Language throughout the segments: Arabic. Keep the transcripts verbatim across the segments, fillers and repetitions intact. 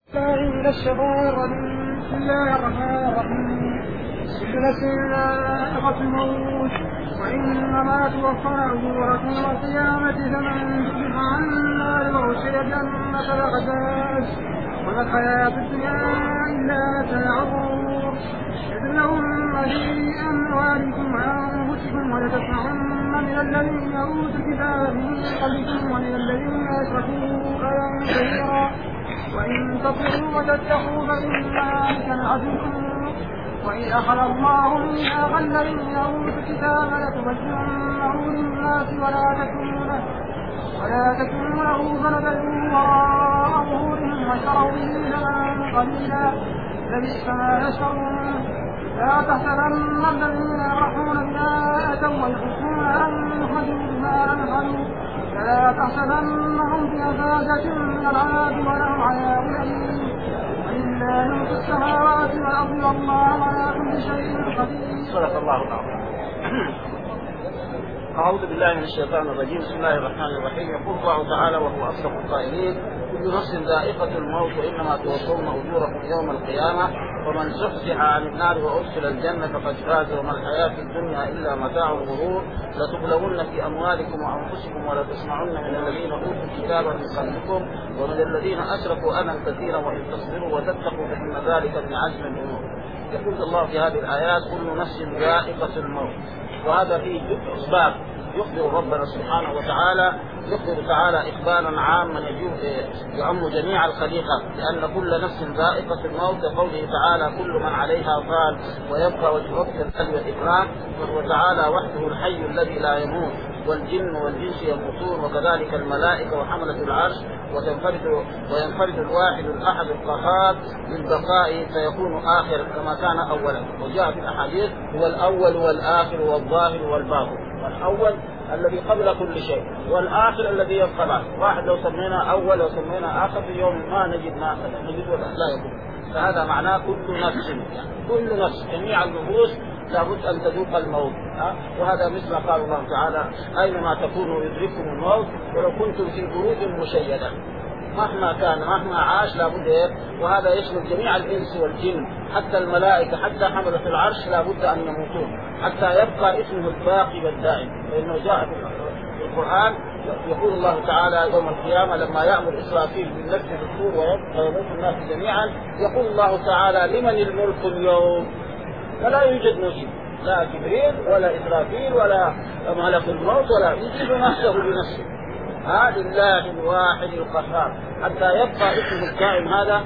من الشيطان الرجيم. بسم الله الرحمن الرحيم. كل نفس ذائقة الموت وإنما توفون أجوركم يوم القيامة فمن زحزح عن النار وأدخل الجنة فقد فاز وما الحياة الدنيا إلا متاع الغرور. يغفر لهم ما في أموالكم وأنفسكم ولتسمعن من الذين أوتوا الكتاب من قبلكم ومن الذين أشركوا أذى كثيرا وإن تصبروا وتتقوا فإن ذلك لعظيم. وإذ أخذ الله ميثاق الذين أوتوا الكتاب لتبيننه للناس ولا تكتمونه ولا تكتمونه فنبذوه وراء ظهورهم وشروا به ثمنا قليلا لبئس ما يشترون. لا تحسبن الذين يفرحون بما أتوا ويحبون أن يخرجوا بما لم يفعلوا فلا تحسبنهم بمفازة من العذاب ولهم عذاب أليم. ولله ملك السماوات والأرض والله على كل شيء قدير. صدق الله العظيم. أعوذ بالله من الشيطان الرجيم. بسم الله الرحمن الرحيم. يقول الله تعالى وهو أصدق القائلين: كل نفس ذائقة الموت وإنما توفون أجوركم يوم القيامة ومن زحزح عن النار وأدخل الجنة فقد فاز وما الحياة الدنيا إلا متاع الغرور. لتبلغن في أموالكم وأنفسكم ولتسمعن من الذين أوتوا الكتاب من قبلكم ومن الذين أشركوا أذى كثيرا وإن تصبروا وتتقوا فإن ذلك من عزم الأمور. يقول الله في هذه الآيات: كل نفس ذائقة الموت. وهذا فيه أسباب يخبر ربنا سبحانه وتعالى يخبر تعالى إخبارا عاما يعم جميع الخليقة، لأن كل نفس ذائقة الموت. قوله تعالى: كل من عليها فان ويبقى وجه ربك الذل والإكرام. وهو تعالى وحده الحي الذي لا يموت، والجن والجنس يموتون وكذلك الملائكة وحملة العرش. وتنفرد وينفرد الواحد الأحد القهار بالبقاء فيكون آخر كما كان أولا. وجاء في الأحاديث: هو الأول والآخر والظاهر والباطن. الأول الذي قبل كل شيء، والآخر الذي يبقى بعد. واحد لو سمينا أول وسمينا آخر في يوم ما نجد ما نجد ولا لا يكون. فهذا معناه كل نفس، يعني كل نفس جميع النفوس لابد أن تذوق الموت. ها؟ وهذا مثل ما قال الله تعالى: أينما تكونوا يدرككم الموت ولو كنتم في بروج مشيدة. مهما كان مهما عاش لابد إيه؟ وهذا يشمل جميع الإنس والجن، حتى الملائكة حتى حملة العرش لابد أن يموتون حتى يبقى اسمه الباقي والدائم. لأنه جاء في القرآن يقول الله تعالى يوم القيامة لما يأمر إسرافيل بالنفخ في الصور ويموت الناس جميعا، يقول الله تعالى: لمن الملك اليوم؟ فلا يوجد مجيب، لا جبريل ولا إسرافيل ولا ملك الموت ولا يجيب نفسه بنفسه. هذا لله الواحد القهار حتى يبقى اسمه الدائم هذا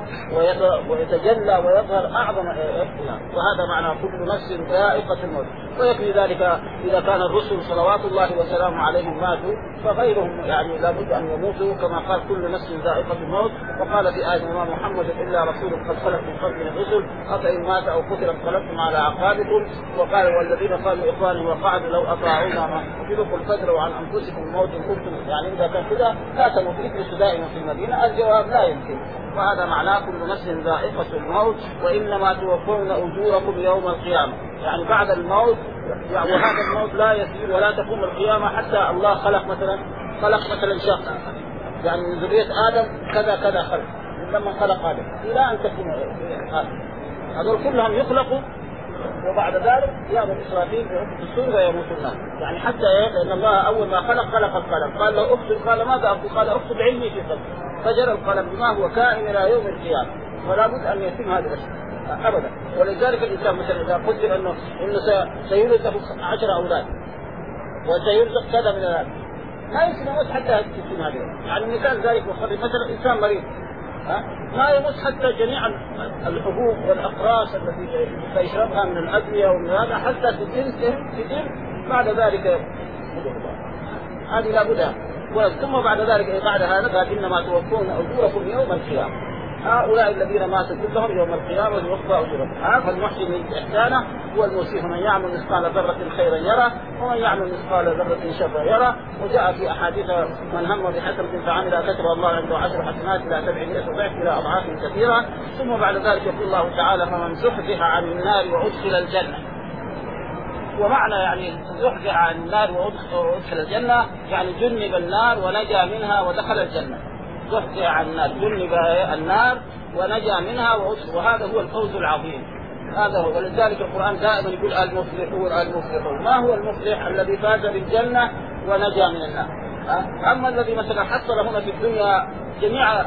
ويتجلى ويظهر أعظم اختلاف. وهذا معنى كل نفس ذائقة الموت. ويكفي ذلك إذا كان الرسل صلوات الله وسلامه عليهم ماتوا فغيرهم يعني لابد أن يموتوا كما قال: كل نفس ذائقة الموت. وقال في آية: وما محمد إلا رسول قد خلت من قبله الرسل أفإن مات أو قتل انقلبتم على أعقابكم. وقال: والذين قالوا إخوانهم وقعدوا لو أطاعونا ما قتلوا قل فادروا عن أنفسكم الموت إن كنتم يعني إذا كان كذا لا تموت اجلسوا دائما في المدينة. الجواب لا يمكن. وهذا معناه كل نفس ذائقة الموت وإنما توفون أجوركم يوم القيامة، يعني بعد الموت. يعني وهذا الموت لا يسير ولا تقوم القيامة حتى الله خلق مثلا خلق مثلا شخص يعني من ذرية آدم كذا كذا خلق لما خلق آدم إلى أن تكون آدم. هذول كلهم يخلقوا وبعد ذلك يأمر إسرافيل بالسور ويموت الناس. يعني حتى لأن الله أول ما خلق خلق القلم، قال له اكتب، قال ماذا أكتب؟ قال اكتب علمي في قلبي، فجر القلم بما هو كائن إلى يوم القيامة. فلا بد أن يتم هذا الشيء أبدا. ولذلك الإنسان مثلا إذا قدر أنه إنه سيرزق عشر أولاد وسيرزق كذا من الأولاد ما يمكن يموت حتى يتم هذا. يعني مثال ذلك مثلا إنسان مريض ها؟ ما يموت حتى جميع الحبوب والأقراص التي سيشربها من الأدوية ومن هذا حتى تتم تتم بعد ذلك هذه لا بد. ثم بعد ذلك بعد هذا قال: إنما توفون أجوركم يوم القيامة. هؤلاء الذين ماتوا كلهم يوم القيامة يوفى أجورهم. فالمحسن إحسانه هو الموسيح من يعمل مثقال ذرة خيرا يرى ومن يعمل مثقال ذرة شرا يرى. وجاء في أحاديث: من هم بحسنة فعمل كتب الله عنده عشر حسنات إلى سبعمائة ضعف إلى أضعاف كثيرة. ثم بعد ذلك يقول الله تعالى: فمن زحزح عن النار وأدخل الجنة. ومعنى يعني زحزح عن النار وأدخل الجنة يعني جنب النار ونجا منها ودخل الجنة. زحزح عن النار جنب النار ونجا منها، وهذا هو الفوز العظيم. هذا هو. ولذلك القرآن دائما يقول المفلحون المفلحون. ما هو المفلح؟ الذي فاز بالجنة ونجا من النار. أما الذي مثلا حصل هنا في الدنيا جميع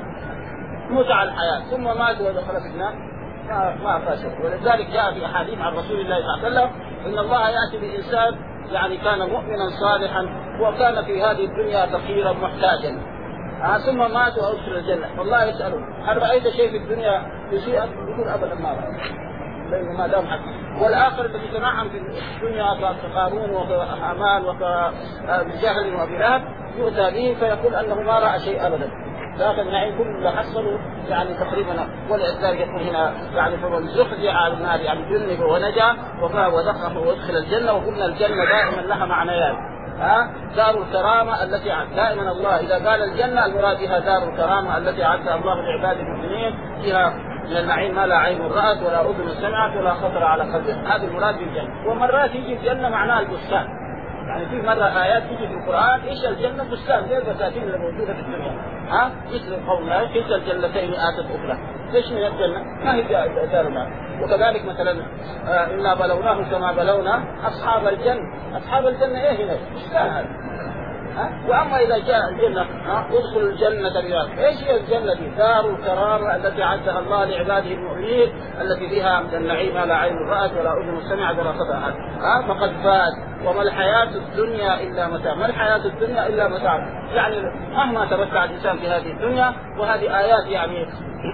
متع الحياة ثم مات ودخل في النار ما ما فاز. ولذلك جاء في أحاديث عن رسول الله صلى الله عليه وسلم إن الله يأتي بإنسان يعني كان مؤمنا صالحا وكان في هذه الدنيا فقيرا محتاجا آه ثم مات وأدخل الجنة، والله يسأله هل رأيت شيء في الدنيا يسيئك؟ يقول أبدا ما رأيت، لأنه ما دام حق. والآخر الذي تنعم في الدنيا كقارون وكهامان وكجهل وأبي لهب يؤتى به فيقول أنه ما رأى شيء أبدا، لكن نعيم كل اللي حصلوا يعني تقريبا. ولذلك يقول هنا يعني فمن زحزح على النار يعني جنب ونجا وفاه ودخل وادخل الجنة. وقلنا الجنة دائما لها معنيان، ها دار الكرامة التي دائما الله إذا قال الجنة المراد بها دار الكرامة التي أعدها الله لعباد المؤمنين فيها من النعيم ما لا عين رأت ولا أذن سمعت ولا خطر على قلب. هذا المراد بالجنة. ومرات يجي الجنة معناها البستان، يعني في مرة آيات تيجي في القرآن إيش الجنة بستان زي البساتين اللي موجودة في الدنيا، ها مثل قولنا إيش الجنتين آتت أخرى. إيش من الجنة؟ ما هي دار النار. وكذلك مثلا آه إنا بلوناهم كما بلونا أصحاب الجنة. أصحاب الجنة إيه هنا؟ بستان هذا. ها؟ وأما إذا جاء الجنة ها ادخل الجنة بياض. إيش هي الجنة دي؟ دار الكرامة التي عدها الله لعباده المؤمنين التي فيها من النعيم لا عين رأت ولا أذن سمعت ولا خطر أحد. ها فقد فاز. وما الحياة الدنيا إلا متاع. ما الحياة الدنيا إلا متاع. يعني مهما تمتع الإنسان في هذه الدنيا، وهذه آيات يعني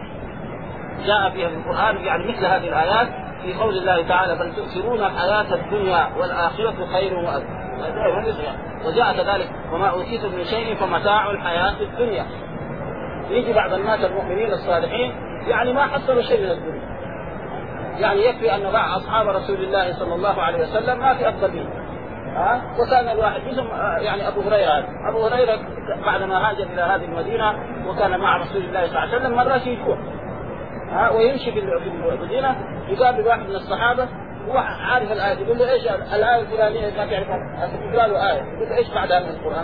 جاء فيها في القرآن يعني مثل هذه الآيات في قول الله تعالى بل تؤثرون الحياة الدنيا والآخرة خير وأبقى. وجاء كذلك وما أوتيتم من شيء فمتاع الحياة الدنيا. يجي بعض الناس المؤمنين الصالحين يعني ما حصلوا شيء من الدنيا، يعني يكفي أن مع أصحاب رسول الله صلى الله عليه وسلم ما في أفضل منه. ها وكان الواحد اسم يعني أبو هريرة. أبو هريرة بعدما هاجر إلى هذه المدينة وكان مع رسول الله صلى الله عليه وسلم مرة يجوع ها ويمشي في المدينة يقابل واحد من الصحابة هو عارف الآية يقول له إيش الآية الفلانية ما تعرفها؟ يقول له آية يقول له إيش بعدها من القرآن؟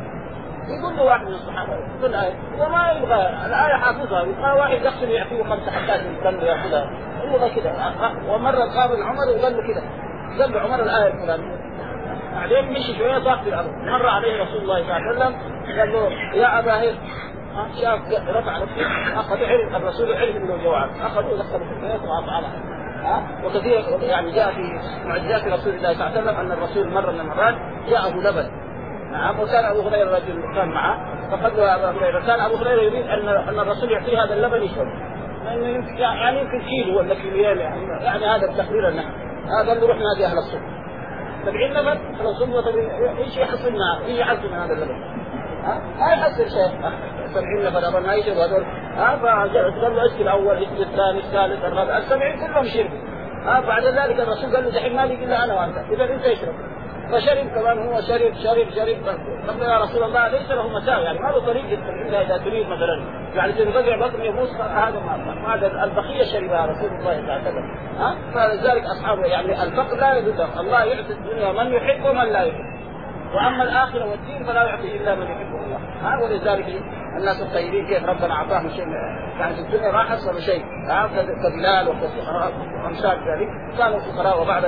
يقول له واحد من الصحابة يقول الآية وما يبغى الآية حافظها. يبغى واحد يغسل يعطيه خمسة حبات من التمر يأخذها يبغى كده. ومرة قابل عمر وقال له كده قال له عمر الآية الفلانية بعدين مشي شوية طاق في الأرض. مر عليه رسول الله صلى الله عليه وسلم قال له يا أبا هر شاف رفع نفسه أخذ عرف الرسول عرف إنه جوعان أخذوا دخلوا في البيت وأطعمه. ها وكثير يعني جاء في معجزات رسول الله صلى الله عليه وسلم أن الرسول مرة من المرات جاءه لبن. نعم وكان أبو هريرة رجل كان معه فقال له أبو هريرة كان أبو هريرة يريد أن أن الرسول يعطيه هذا اللبن يشرب لأنه يمكن يعني يمكن كيلو ولا كيلوين يعني, يعني هذا التقدير النحو. هذا اللي رحنا نادي أهل الصبح سبعين لبن خلاص ثم ايش يحصلنا ايش يحصل من هذا اللبن؟ ها ما يحصل شيء سبعين لبن أبغى ما يشرب هذول. ها فقال له اسكي الأول اسكي الثاني الثالث الرابع السبعين كلهم شربوا. ها بعد ذلك الرسول قال له دحين ما لي إلا أنا وأنت إذا أنت اشرب. فشرب كمان هو شرب شرب شرب. قال يا رسول الله ليس له مساوي يعني ما له طريق إلا إذا تريد مثلا يعني تنقطع بطن يبوس هذا ما هذا البقية شربها رسول الله صلى الله عليه وسلم. ها فلذلك أصحابه يعني الفقر لا يدرك. الله يعطي الدنيا من يحب ومن لا يحب، وأما الآخرة والدين فلا يعطي إلا من يحبه الله. ها ولذلك الناس الطيبين كيف ربنا أعطاهم شيء يعني في الدنيا ما حصلوا شيء. ها كبلال وكفقراء وأمثال ذلك كانوا فقراء وبعد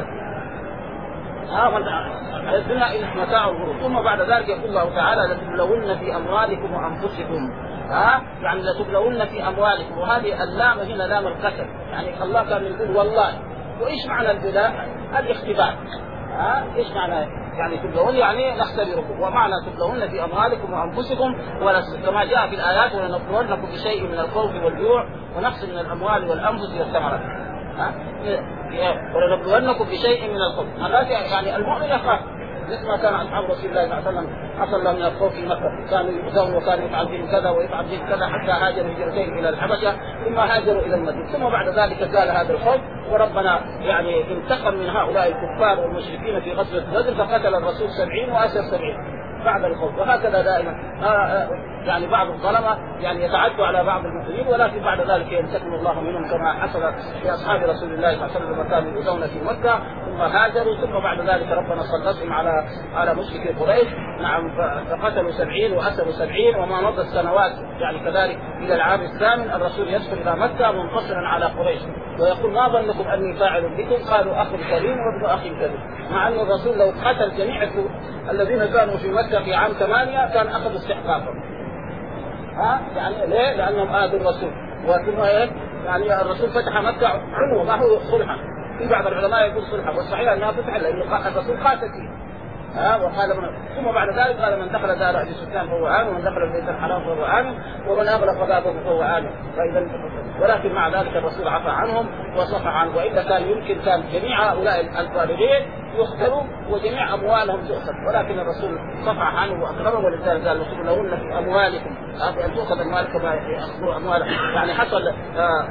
ها الدنيا إلى متاع الغرور. ثم بعد ذلك يقول الله تعالى لتبلون في أموالكم وأنفسكم. ها يعني لتبلون في أموالكم. وهذه اللام هنا لام القسم يعني الله كان يقول والله. وإيش معنى البلاء؟ الاختبار. ها ايش معنى يعني تبلون يعني نختبركم. ومعنى تبلون في أموالكم وأنفسكم كما جاء في الآيات ولنبلونكم بشيء من الخوف والجوع ونقص من الأموال والأنفس والثمرات. ها ولنبلونكم بشيء من الخوف يعني المؤمن يخاف مثل ما كان أصحاب رسول الله صلى الله عليه وسلم حصل لهم من الخوف في مكة كانوا يؤذون وكانوا يفعل بهم كذا ويفعل بهم كذا حتى هاجروا هجرتين إلى الحبشة ثم هاجروا إلى المدينة. ثم بعد ذلك زال هذا الخوف وربنا يعني انتقم من هؤلاء الكفار والمشركين في غزوة بدر فقتل الرسول سبعين وأسر سبعين بعد الخوف. وهكذا دائما يعني بعض الظلمه يعني يتعدوا على بعض المؤمنين، ولكن بعد ذلك ينتقم الله منهم كما حصل في اصحاب رسول الله صلى الله عليه وسلم كانوا يؤذون في مكه ثم هاجروا، ثم بعد ذلك ربنا سلطهم على على مشركي قريش، نعم، فقتلوا سبعين واسروا سبعين، وما مضت السنوات يعني كذلك الى العام الثامن الرسول يدخل الى مكه منتصرا على قريش ويقول ما ظنكم اني فاعل بكم؟ قالوا اخ كريم وابن اخ كريم، مع ان الرسول لو قتل جميع الذين كانوا في مكه في عام ثمانيه كان اخذ استحقاقهم. ها يعني ليه؟ لانهم آذوا الرسول، وثم يعني الرسول فتح مكه عنوه ما هو صلحا، في بعض العلماء يقول صلحا، والصحيح انها فتح لان الرسول قاتل فيه. ها وقال من... ثم بعد ذلك قال من دخل دار ابي سفيان فهو آمن، ومن دخل البيت الحرام فهو آمن، ومن اغلق بابه فهو آمن. فاذا ولكن مع ذلك الرسول عفى عنهم وصفح عنهم، والا كان يمكن كان جميع هؤلاء الظالمين يقتلوا وجميع اموالهم تؤخذ، ولكن الرسول صفح عنه واكرمهم، ولذلك قال الرسول لهن في اموالكم ان تؤخذ اموالكم كما ياخذوا اموالهم. يعني حصل آه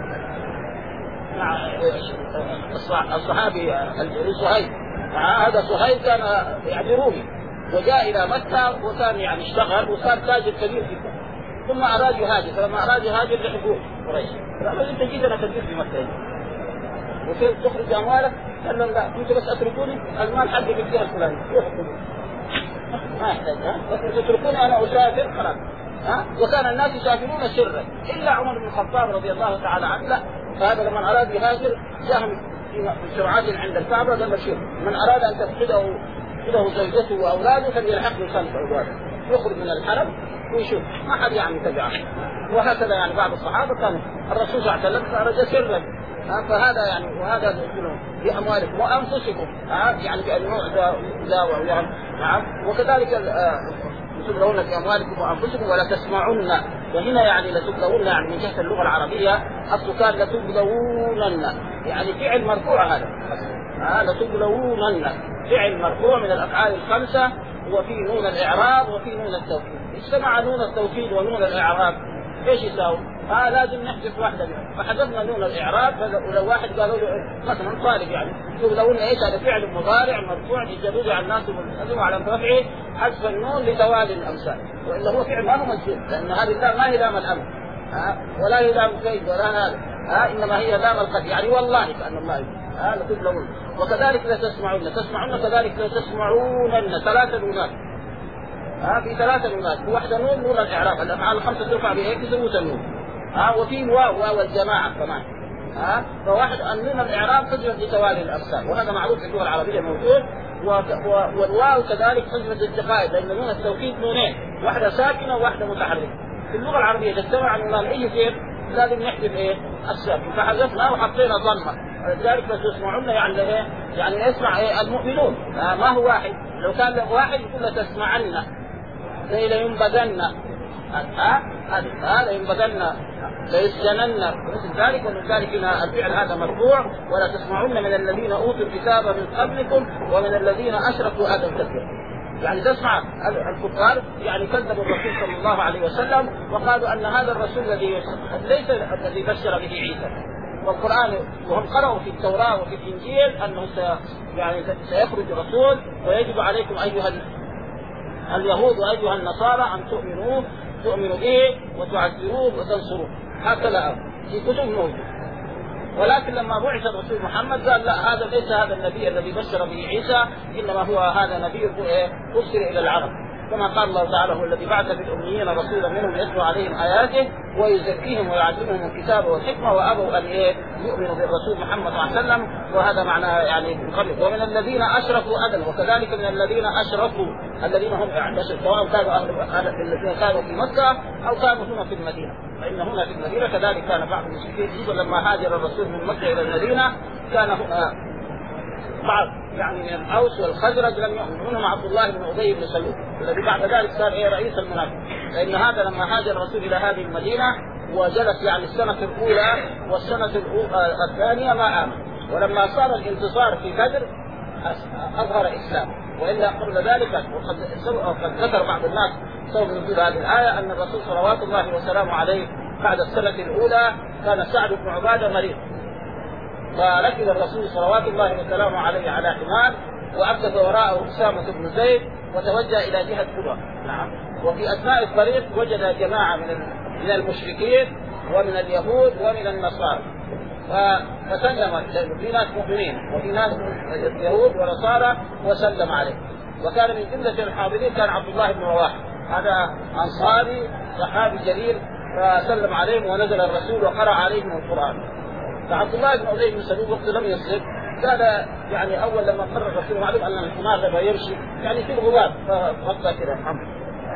الصحابي صهيب، هذا صهيب كان يعني رومي وجاء الى مكه وكان يعني اشتغل وصار تاجر كبير جدا، ثم اراد يهاجر، فلما اراد يهاجر لحقوق قريش قالوا انت جيت انا كبير في مكه وكيف تخرج اموالك؟ قال لهم لا انتم بس اتركوني المال حقي في الجهه الفلانيه ما يحتاج، بس تتركوني انا اسافر خلاص. ها وكان الناس يسافرون سرا الا عمر بن الخطاب رضي الله تعالى عنه، لا فهذا لما اراد يهاجر جاءهم في سرعات عند الكعبه قال بشير من اراد ان تفقده له زوجته واولاده فليلحق بخمس اولاده، يخرج من الحرم ويشوف ما حد يعني تبعه. وهكذا يعني بعض الصحابه كانوا الرسول صلى الله عليه وسلم خرج سرا، فهذا يعني وهذا يقولون في اموالكم وانفسكم، يعني بانواع داوى يعني نعم. وكذلك لتبلغون في اموالكم وانفسكم ولا تسمعن، وهنا يعني لتبلغون يعني من جهه اللغه العربيه اصل كان لتبلغونن يعني فعل مرفوع، هذا آه لتبلغونن فعل مرفوع من الافعال الخمسه، وفي نون الاعراب وفي نون التوكيد. اجتمع نون التوكيد ونون الاعراب ايش يساوي؟ آه لازم نحذف واحده منهم، فحذفنا نون الاعراب. ولو واحد قالوا له مثلا طالب يعني تبلغون ايش؟ هذا فعل مضارع مرفوع لجلوس على الناس والملزم على رفعه حذف النون لتوالي الامثال، والا هو فعل ما هو مجهول، لان هذه اللام ما هي لام الامر آه ولا هي لام كيد ولا هذا آه انما هي لام القد، يعني والله كان الله يقول آه لتبلغون. وكذلك لا تسمعون، تسمعون كذلك لا تسمعون، ثلاثه نونات ها في ثلاثة نونات، واحدة نون نون الإعراب، الأفعال الخمسة ترفع بهيك ثبوت النون ها، وفي واو واو الجماعة كمان ها، فواحد النون الإعراب تجرد لتوالي الأمثال، وهذا معروف في اللغة العربية موجود. والواو كذلك تجرد للتقاعد، لأن نون التوكيد نونين، واحدة ساكنة وواحدة متحركة. في اللغة العربية إذا اجتمع نونان أي شيء لازم نحذف إيه؟ الساكن، فحذفنا وحطينا ضمة، لذلك تسمعون يعني إيه؟ يعني يسمع إيه؟ المؤمنون آه ما هو واحد، لو كان واحد يقول لتسمعن زي لينبذن ها هذا ينبذن ليسجنن مثل ذلك. ولذلك الفعل هذا مرفوع ولا تسمعن من الذين اوتوا الكتاب من قبلكم ومن الذين اشركوا اذى كثيرا، يعني تسمع الكفار يعني كذبوا الرسول صلى الله عليه وسلم وقالوا ان هذا الرسول الذي ليس الذي بشر به عيسى، والقرآن وهم قرأوا في التوراة وفي الإنجيل أنه يعني سيخرج رسول ويجب عليكم أيها اليهود وأيها النصارى أن تؤمنوا تؤمنوا به وتعزروه وتنصروه، هكذا في كتب موجود. ولكن لما بعث الرسول محمد قال لا، هذا ليس هذا النبي الذي بشر به عيسى، إنما هو هذا نبي أرسل إلى العرب، كما قال الله تعالى هو الذي بعث في الأميين رسولا منهم يتلو عليهم آياته ويزكيهم ويعلمهم الكتاب والحكمة وأبوا أن يؤمنوا بالرسول محمد صلى الله عليه وسلم، وهذا معناه يعني من قبل. ومن الذين أشركوا أذى، وكذلك من الذين أشركوا الذين هم اعتشروا سواء كانوا أهل الذين كانوا في مكة أو كانوا هنا في المدينة، فإن هنا في المدينة كذلك كان بعض المشركين لما هاجر الرسول من مكة إلى المدينة كان هنا بعض يعني من الأوس والخزرج لم يؤمنوا، منهم عبد الله بن أبي بن سلول الذي بعد ذلك صار إيه رئيس المنافقين، لأن هذا لما هاجر الرسول إلى هذه المدينة وجلس يعني السنة الأولى والسنة الثانية ما آمن، ولما صار الانتصار في بدر أظهر إسلام، وإلا قبل ذلك وقد ذكر بعض الناس سبب نزول هذه الآية أن الرسول صلوات الله وسلامه عليه بعد السنة الأولى كان سعد بن عبادة مريض، فركب الرسول صلوات الله وسلامه عليه على حمار وأركب وراءه أسامة بن زيد وتوجه إلى جهة قبى، نعم، وفي أثناء الطريق وجد جماعة من من المشركين ومن اليهود ومن النصارى، فسلم. في ناس مؤمنين وفي ناس يهود ونصارى وسلم عليه. وكان من جملة الحاضرين كان عبد الله بن رواحة، هذا أنصاري صحابي جليل، فسلم عليهم ونزل الرسول وقرأ عليهم القرآن. فعبد الله بن أبي بن سلول وقت لم يسلم قال يعني أول لما قرر الرسول معلوم أن الحمار لما يمشي يعني في الغبار فغطى كذا الحمد.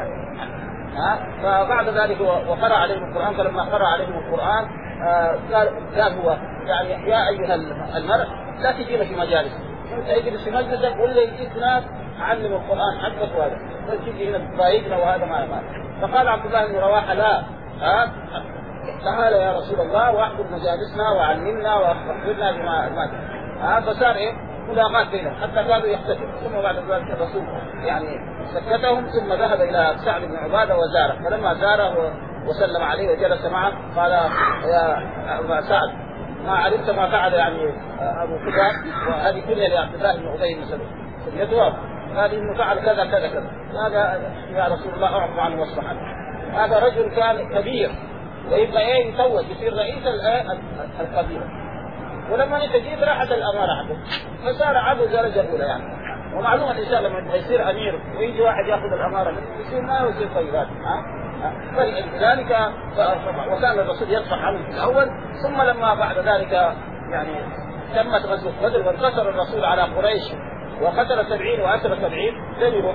ها فبعد ذلك وقرأ عليهم القرآن. فلما قرأ عليهم القرآن قال قال هو يعني يا أيها المرء لا تجينا في مجالس، أنت اجلس في مجلسك ولا يجيك ناس علم القرآن حقك وهذا تجي هنا تضايقنا وهذا ما يفعل. فقال عبد الله بن رواحة لا ها تعال يا رسول الله واحضر مجالسنا وعلمنا واخبرنا بما ما ها فصار ايه ملاقات بينهم حتى كانوا يحتفلوا. ثم بعد ذلك الرسول يعني سكتهم ثم ذهب الى سعد بن عبادة وزاره. فلما زاره وسلم عليه وجلس معه قال يا أبا سعد ما علمت ما فعل يعني ابو كذا، وهذه كلها لعبد الله بن ابي بن سلول يتوب قال انه فعل كذا كذا كذا. هذا يا رسول الله اعفو عنه واصفح عنه. هذا رجل كان كبير ويبقى ايه يتوج يصير رئيس القبيله. ولما تجيب راحت الاماره عنده فصار عنده درجه اولى يعني. ومعلومه الانسان لما يصير امير ويجي واحد ياخذ الاماره يصير ما يصير طيبات ها. فلذلك وكان الرسول يصفح عنه في الاول. ثم لما بعد ذلك يعني تمت غزوه بدر وانتصر الرسول على قريش وقتل سبعين وأسر سبعين لم يروح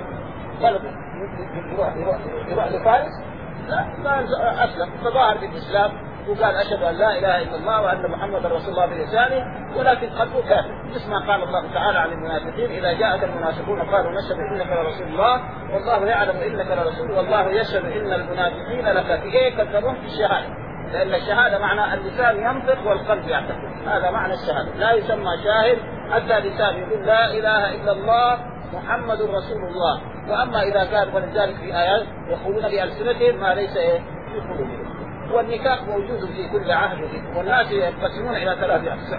يروح يروح يروح لفارس لا ما أسلم تظاهر بالإسلام وقال أشهد أن لا إله إلا الله وأن محمد رسول الله بلسانه ولكن قلبه كافر. اسمع قال الله تعالى عن المنافقين إذا جاءك المنافقون قالوا نشهد إنك لرسول الله والله يعلم إنك لرسول والله يشهد إن المنافقين لكاذبون كذبون في الشهادة. لأن الشهادة معنى اللسان ينطق والقلب يعتقد، هذا معنى الشهادة. لا يسمى شاهد حتى لسان يقول لا إله إلا الله محمد رسول الله. وأما إذا كان ولذلك في آيات يقولون بألسنتهم ما ليس في قلوبهم. والنكاح موجود في كل عهد والناس ينقسمون إلى ثلاث أقسام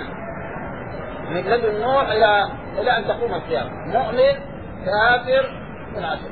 من لدن نوح إلى إلى أن تقوم القيامة: مؤمن كافر منافق،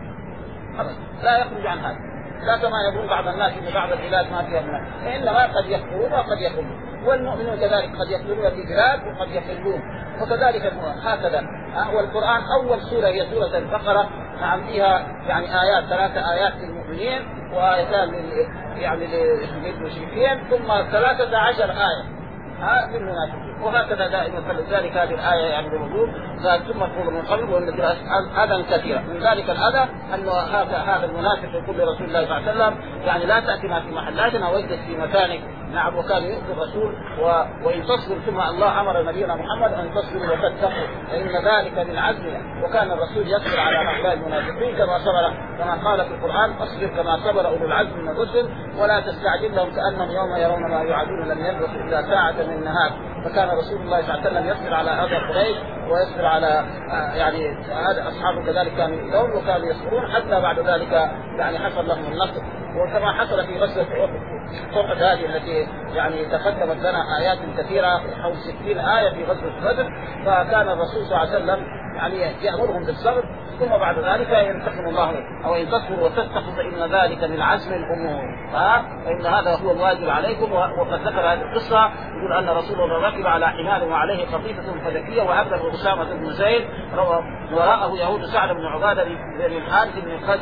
لا يخرج عن هذا. لا كما يقول بعض الناس ان بعض البلاد ما فيها منافق، فانما قد يكفرون وقد يخرجون، والمؤمنون كذلك قد يخرجون في بلاد وقد يخرجون، وكذلك هكذا. والقرآن أول سورة هي سورة البقرة، نعم فيها يعني آيات ثلاثة آيات للمؤمنين وآيتان يعني للمشركين، ثم ثلاثة عشر آية ها للمنافقين، وهكذا دائما. فلذلك هذه الآية يعني بوجود ثم تقول من قبل وإن أذى كثيرا. من ذلك الأذى أن هذا هذا المنافق يقول لرسول الله صلى الله عليه وسلم يعني لا تأتنا في محلاتنا واجلس في مكانك. نعم، وكان يؤذي الرسول و... وإن تصبر، ثم الله أمر نبينا محمد أن تصبروا وتتقوا فإن ذلك من عزم. وكان الرسول يصبر على هؤلاء المنافقين كما صبر، كما قال في القرآن: اصبر كما صبر أولو العزم من الرسل ولا تستعجل لهم كأنهم يوم يرون ما يوعدون لم يلبثوا إلا ساعة من النهار. فكان رسول الله صلى الله عليه وسلم يصبر على هذا قريش ويصبر على يعني هذا أصحابه كذلك كانوا يدعون وكانوا يصبرون حتى بعد ذلك يعني حصل لهم النصر. وكما حصل في غزوة أحد هذه التي يعني تقدمت لنا آيات كثيرة حول ستين آية في غزوة بدر، فكان الرسول صلى الله عليه وسلم يعني يأمرهم بالصبر، ثم بعد ذلك ينتقم الله أو إن تصبروا وتتقوا فإن ذلك من عزم الأمور، فإن هذا هو الواجب عليكم. وقد ذكر هذه القصة يقول أن رسول الله ركب على حمار وعليه قطيفة فلكية وأبلغ أسامة بن زيد وراءه يهود سعد بن عبادة بن الحارث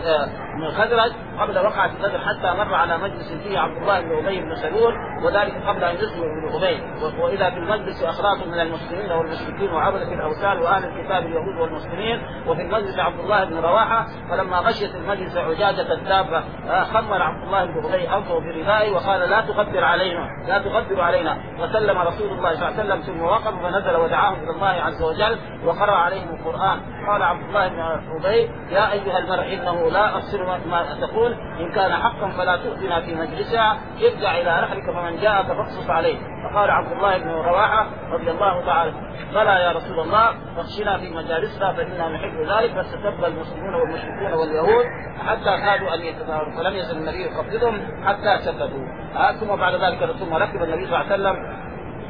بن الخزرج قبل وقعة بدر، حتى مر على مجلس فيه عبد الله بن أبي بن سلول، وذلك قبل أن يسلم ابن أبي. وإذا في المجلس أخراط من المسلمين والمشركين وعبدة الأوثان وأهل الكتاب اليهود والمسلمين، وفي المجلس عبد الله بن رواحة. فلما غشيت المجلس عجاجة الدابة خمر عبد الله بن أبي أوصه بردائه وقال: لا تغدر علينا لا تغدر علينا. وسلم رسول الله صلى الله عليه وسلم ثم وقف فنزل ودعاهم إلى الله عز وجل وقرأ عليهم القرآن. قال عبد الله بن أبي: يا أيها المرء إنه لا أصل ما تقول، إن كان حقا فلا تؤذنا في مجلسها، ارجع إلى رحلك فمن جاءك فاقصص عليه. فقال عبد الله بن رواحة رضي الله تعالى: بلى يا رسول الله، فاخشنا في مجالسنا فإنا نحب ذلك. فاستتب المسلمون والمشركون واليهود حتى كادوا أن يتظاهروا، فلم يزل النبي يقبضهم حتى سكتوا. ثم بعد ذلك ثم ركب النبي صلى الله عليه وسلم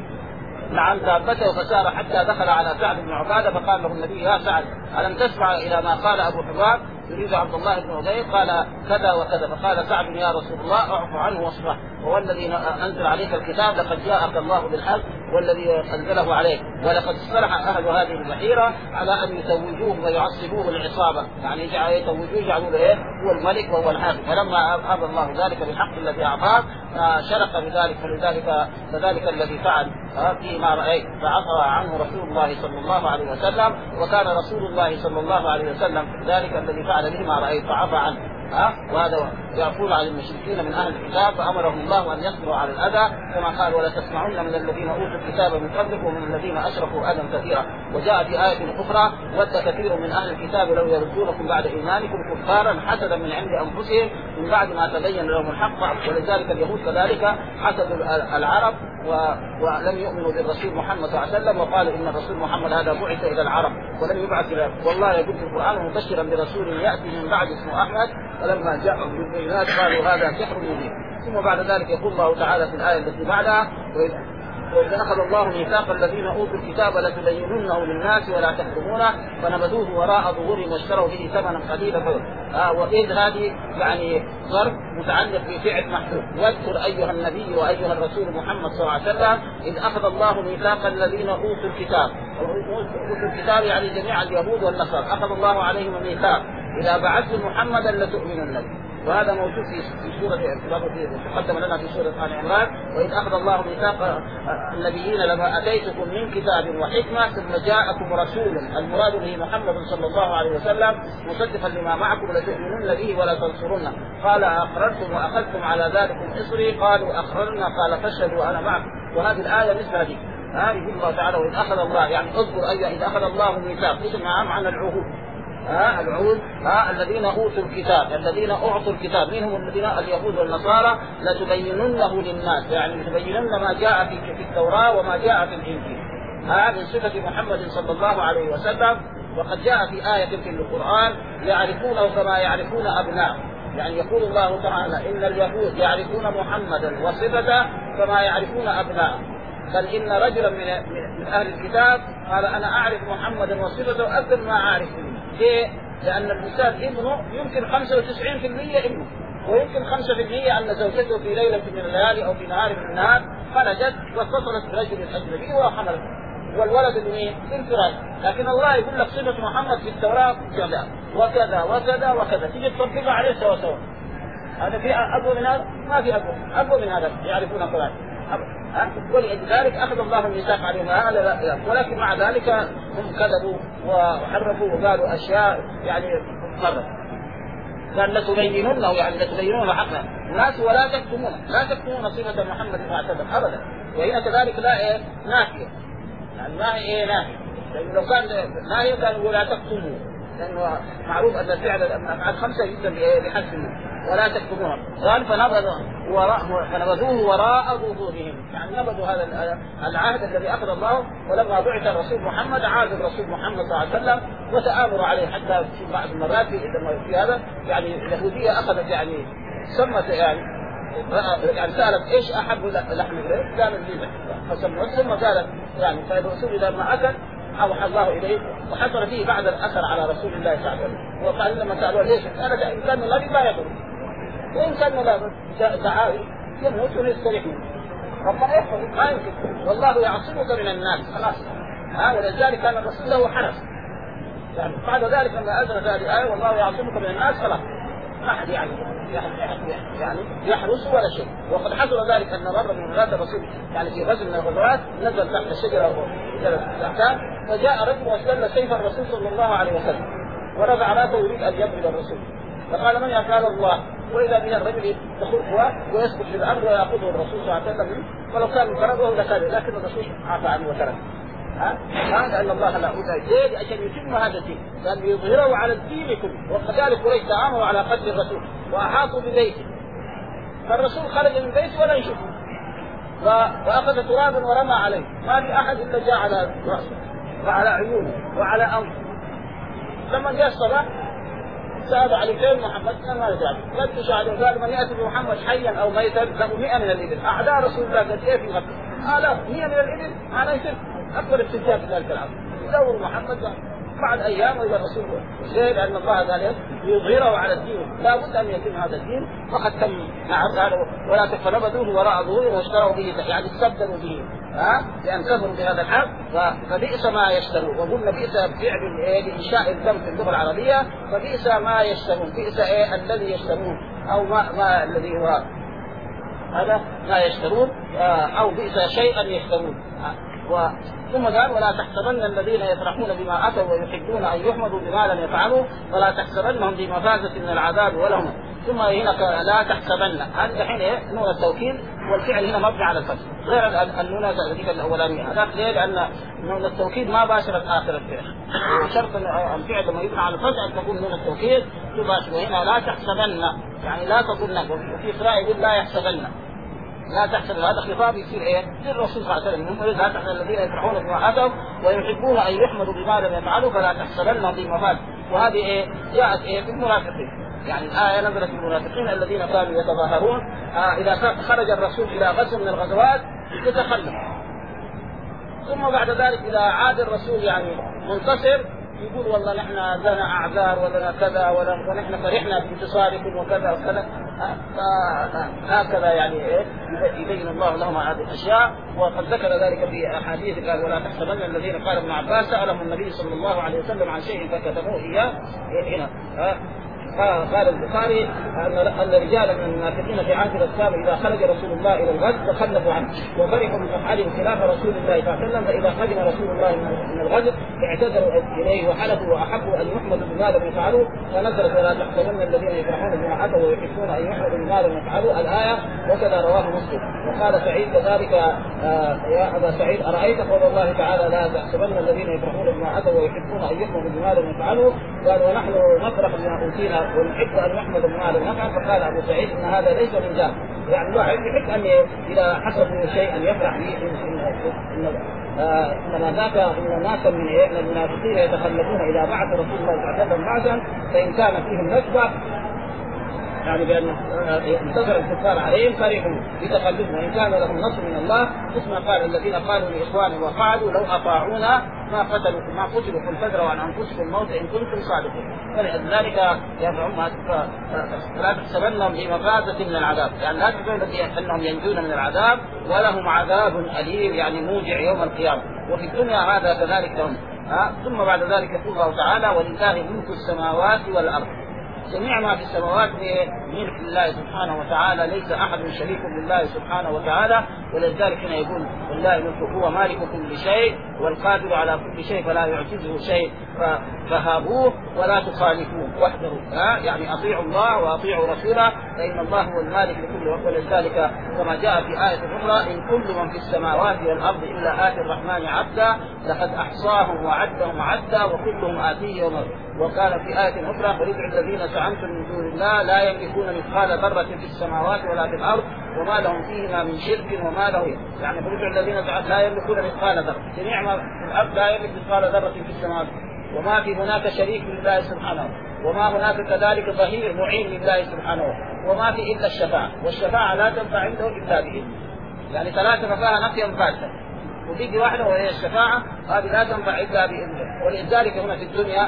عن دابته فسار حتى دخل على سعد بن عبادة، فقال له النبي: يا سعد، ألم تسمع إلى ما قال أبو حباب؟ يريد عبد الله بن أبي قال كذا وكذا، فقال سعد يا رسول الله اعف عنه واصفح، والذي أنزل عليك الكتاب لقد جاءك الله بالحق والذي أنزله عليك، ولقد اصطلح أهل هذه البحيرة على أن يتوجوه ويعصبوه العصابة، يعني يتوجوه يجعلوا له إيه هو الملك وهو الحاكم، فلما أبى الله ذلك بالحق الذي أعطاه شرق بذلك، فلذلك فذلك الذي فعل فيما رأيت، فعفى عنه رسول الله صلى الله عليه وسلم، وكان رسول الله صلى الله عليه وسلم ذلك الذي فعل به ما رأيت فعفى عنه. ها وهذا يقول عن المشركين من أهل الكتاب فأمرهم الله أن يصبروا على الأذى، كما قال ولا تسمعن من الذين أوتوا الكتاب من قبلكم ومن الذين أشركوا أذى كثيرا. وجاء في آية أخرى ود كثير من أهل الكتاب لو يردونكم بعد إيمانكم كفارا حسدا من عند أنفسهم من بعد ما تبين لهم الحق، ولذلك اليهود كذلك حسدوا العرب ولم يؤمنوا بالرسول محمد صلى الله عليه وسلم، وقالوا إن الرسول محمد هذا بعث إلى العرب ولم يبعث إلى، والله يقول في القرآن مبشرا برسول يأتي من بعد اسمه أحمد، فلما جاءهم بالبينات قالوا هذا سحر مبين. ثم بعد ذلك يقول الله تعالى في الآية التي بعدها وإذا أخذ الله ميثاق الذين أوتوا الكتاب لتبيننه للناس ولا تكتمونه فنبذوه وراء ظهورهم واشتروا به ثمنا قليلا. آه وإذ هذه يعني ظرف متعلق بفعل محذوف، واذكر أيها النبي وأيها الرسول محمد صلى الله عليه وسلم إذ أخذ الله ميثاق الذين أوتوا الكتاب، أوتوا الكتاب يعني جميع اليهود والنصارى، أخذ الله عليهم الميثاق إذا بعثت محمدا لتؤمنن به، وهذا موجود في سورة تقدم لنا في سورة آل عمران وإذ أخذ الله ميثاق النبيين لما أتيتكم من كتاب وحكمة ثم جاءكم رسول المراد به محمد صلى الله عليه وسلم مصدقا لما معكم لتؤمنن به ولا تنصرنه، قال أقررتم وأخذتم على ذلكم إصري قالوا أقررنا قال فاشهدوا وأنا معكم. وهذه الآية مثل هذه هذه الله تعالى وإذ أخذ الله يعني اذكر أيها إذ أخذ الله ميثاق اسم عن العهود ها العهود ها الذين اوتوا الكتاب الذين اعطوا الكتاب منهم الذين اليهود والنصارى لتبيننه للناس، يعني تبينن ما جاء في في التوراة وما جاء في الانجيل، ها من صفة محمد صلى الله عليه وسلم. وقد جاء في آية في القرآن يعرفونه كما يعرفون أبناء، يعني يقول الله تعالى إن اليهود يعرفون محمدا وصفته كما يعرفون أبناء، بل إن رجلا من من أهل الكتاب قال أنا أعرف محمدا وصفته أكثر ما أعرف منه. ليه؟ لأن الإنسان ابنه يمكن خمسة وتسعين بالمئة ابنه، ويمكن خمسة بالمئة أن زوجته في ليلة من الليالي أو في نهار من النهار خرجت واتصلت برجل أجنبي وحملت، والولد منين؟ انفراد. لكن الله يقول لك صفة محمد في التوراة كذا وكذا وكذا وكذا، تيجي تطبقها عليه سوا سوا. هذا في أقوى من هذا؟ ما في أقوى أقوى من هذا يعرفون كذا. ولذلك أخذ الله الميثاق عليهم هذا، ولكن مع ذلك هم كذبوا وحرفوا وقالوا أشياء يعني مرة. قال لتبينونه يعني لتبينونه حقا الناس ولا تكتمونه، لا تكتمون صفة محمد صلى الله عليه وسلم أبدا. وهنا كذلك لا إيه نافية، يعني ما هي إيه نافية، لأنه لو كان نافية كان يقول لا تكتموه، لأنه معروف أن الفعل الأفعال خمسة جدا بحذف ولا تكتبونه. قال فنبذوه وراء فنبذوه وراء ظهورهم، يعني نبذوا هذا العهد الذي أخذ الله. ولما بعث الرسول محمد عاد الرسول محمد صلى الله عليه وسلم وتآمروا عليه، حتى في بعض المرات في هذا يعني اليهودية أخذت يعني سمت يعني يعني سألت إيش أحب لحم البيت؟ قال الذبح، فسمت ثم قالت يعني فالرسول إذا ما أكل أوحى الله إليه. وحصل فيه بعد الأثر على رسول الله صلى الله عليه وسلم، وقال لما سألوه ليش؟ قال إن كان الذي لا يضر وإن كان لا دعاوي يموت ويستريح منه، ربنا يحفظ ما يمكن، والله يعصمك من الناس خلاص. ها ولذلك كان الرسول له حرس، يعني بعد ذلك لما أدرك هذه الآية والله يعصمك من الناس خلاص ما أحد يعني يعني يحرس ولا شيء. وقد حصل ذلك أن مرة من غزوات الرسول يعني في غزو من الغزوات نزل تحت الشجرة جلس تحتها، فجاء رجل واستل سيف الرسول صلى الله عليه وسلم ورفع راسه يريد أن يضرب الرسول، فقال من يقال الله، وإذا به الرجل يخرج ويسقط في الأرض ويأخذه الرسول صلى الله عليه وسلم، ولو كان فرضه لكان، لكن الرسول عفى عنه وتركه. ها هذا أن الله لا أوتى عشان يتم هذا الدين، لأن يظهره على الدين كله. وكذلك قريش تعاملوا على قتل الرسول وأحاطوا ببيته، فالرسول خرج من بيته ولا يشوفه، وأخذ ترابا ورمى عليه، ما في أحد إلا جاء على رأسه وعلى عيونه وعلى أنفه. لما جاء الصباح سأل علي فين محمد؟ قال ما يدري، فتش عليه قال من يأتي بمحمد حيا أو ميتا له مئة من الإبل. أعداء رسول الله قد إيه في غزة آلاف مئة من الإبل على يصير أكبر استنجاب في ذلك العصر. يدور محمد بعد ايام الى الرسول زي لان الله قال يظهره على الدين، لا بد ان يتم هذا الدين وقد تم. نعم ولا فنبذوه وراء ظهورهم واشتروا به، يعني استبدلوا به ها لان كفروا بهذا الحق. فبئس ما يشترون، وقلنا بئس فعل لانشاء الذم في اللغه العربيه، فبئس ما يشترون، بئس ايه الذي يشترون او ما, ما الذي هو هذا ما يشترون، او بئس شيئا يشترون. ثم قال ولا تحسبن الذين يفرحون بما اتوا ويحبون ان يحمدوا بما لم يفعلوا ولا تحسبنهم بمفازة من العذاب ولهم. ثم هنا لا تحسبن، هذا الحين ايه نون التوكيد والفعل هنا مبني على الفتح غير النون ذيك الاولانيه. هذا ليه؟ لان نون التوكيد ما باشرت اخر الفعل، وشرط الفعل لما يبنى على الفتح ان تكون نون التوكيد تباشر. وهنا لا تحسبن يعني لا تظن، وفي قراءه يقول لا يحسبن، لا تحسب. هذا خطاب يصير ايه للرسول صلى الله عليه وسلم، لا تحسب الذين يفرحون بما اتوا ويحبون ان يحمدوا بما لم يفعلوا فلا تحسبنهم بمفازة. وهذه ايه جاءت ايه في المنافقين، يعني الآية نزلت في المنافقين الذين كانوا يتظاهرون آه إذا خرج الرسول إلى غزو من الغزوات يتخلف، ثم بعد ذلك إذا عاد الرسول يعني منتصر يقول والله نحن لنا أعذار ولنا كذا ونحن فرحنا بانتصاركم وكذا وكذا. هكذا يعني إيه يبين الله لهم هذه الأشياء. وقد ذكر ذلك في أحاديث قال ولا تحسبن الذين قال ابن عباس سألهم النبي صلى الله عليه وسلم عن شيء فكتبوه إياه هنا. قال البخاري أن رجالا من المنافقين في عهد الإسلام إذا خرج رسول الله إلى الغزو تخلفوا عنه وفرحوا بمفعلهم خلاف رسول الله صلى الله عليه وسلم، فإذا قدم رسول الله من الغزو اعتذروا إليه وحلفوا وأحبوا أن يحمدوا بما لم يفعلوا، فنزلت ولا تحسبن الذين يفرحون بما أتوا ويحبون أن يحمدوا بما لم يفعلوا الآية. وكذا رواه مسلم. وقال سعيد كذلك آه يا أبا سعيد أرأيت قول الله تعالى لا تحسبن الذين يفرحون بما أتوا ويحبون أن يحمدوا بما لم يفعلوا، قال ونحن نفرح بما أوتينا ونحب أن نحمد بما لم نفعل. فقال أبو سعيد إن هذا ليس من ذلك، يعني الواحد يحب أن إذا حصل شيء أن يفرح به، إنما ذاك إن ناسا من المنافقين يتخلفون إذا بعث رسول الله صلى الله عليه وسلم بعثا فإن كان فيهم نسبة يعني بأن انتصر الكفار عليهم فرحوا بتخلفهم، وإن كان لهم نصر من الله اسمع قال الذين قالوا لإخوانهم وقعدوا لو أطاعونا ما قتلوا ما قتلوا قل فادروا عن أنفسكم الموت إن كنتم صادقين. فلذلك يدعون لا تحسبنهم بمفازة من العذاب، يعني لا تقول أنهم ينجون من العذاب ولهم عذاب أليم يعني موجع يوم القيامة، وفي الدنيا هذا كذلك لهم. ثم بعد ذلك يقول الله تعالى ولله ملك السماوات والأرض، جميع ما في السماوات ملك لله سبحانه وتعالى، ليس أحد شريك لله سبحانه وتعالى. ولذلك هنا يقول والله ملكه هو مالك كل شيء والقادر على كل شيء فلا يعجزه شيء فهابوه ولا تخالفوه وحده، يعني أطيعوا الله وأطيعوا رسوله فإن الله هو المالك لكل وقت. ولذلك كما جاء في آية أخرى إن كل من في السماوات والأرض إلا آتي الرحمن عبدا لقد أحصاهم وعدهم عدا وكلهم آتيه يوم. وقال في آية أخرى فليدعوا الذين زعمتم من دون الله لا يملكون مثقال ذرة في السماوات ولا في الأرض وما لهم فيهما من شرك وما له، يعني فليدعوا الذين زعمتم لا يملكون مثقال ذرة، جميع ما في الأرض لا يملك مثقال ذرة في السماوات، وما في هناك شريك لله سبحانه، وما هناك كذلك ظهير معين لله سبحانه، وما في إلا الشفاعة، والشفاعة لا تنفع عنده إلا بإذنه. يعني ثلاثة فيها نفيا فاسدا، وفي واحدة وهي الشفاعة هذه لا تنفع إلا بإذنه. ولذلك هنا في الدنيا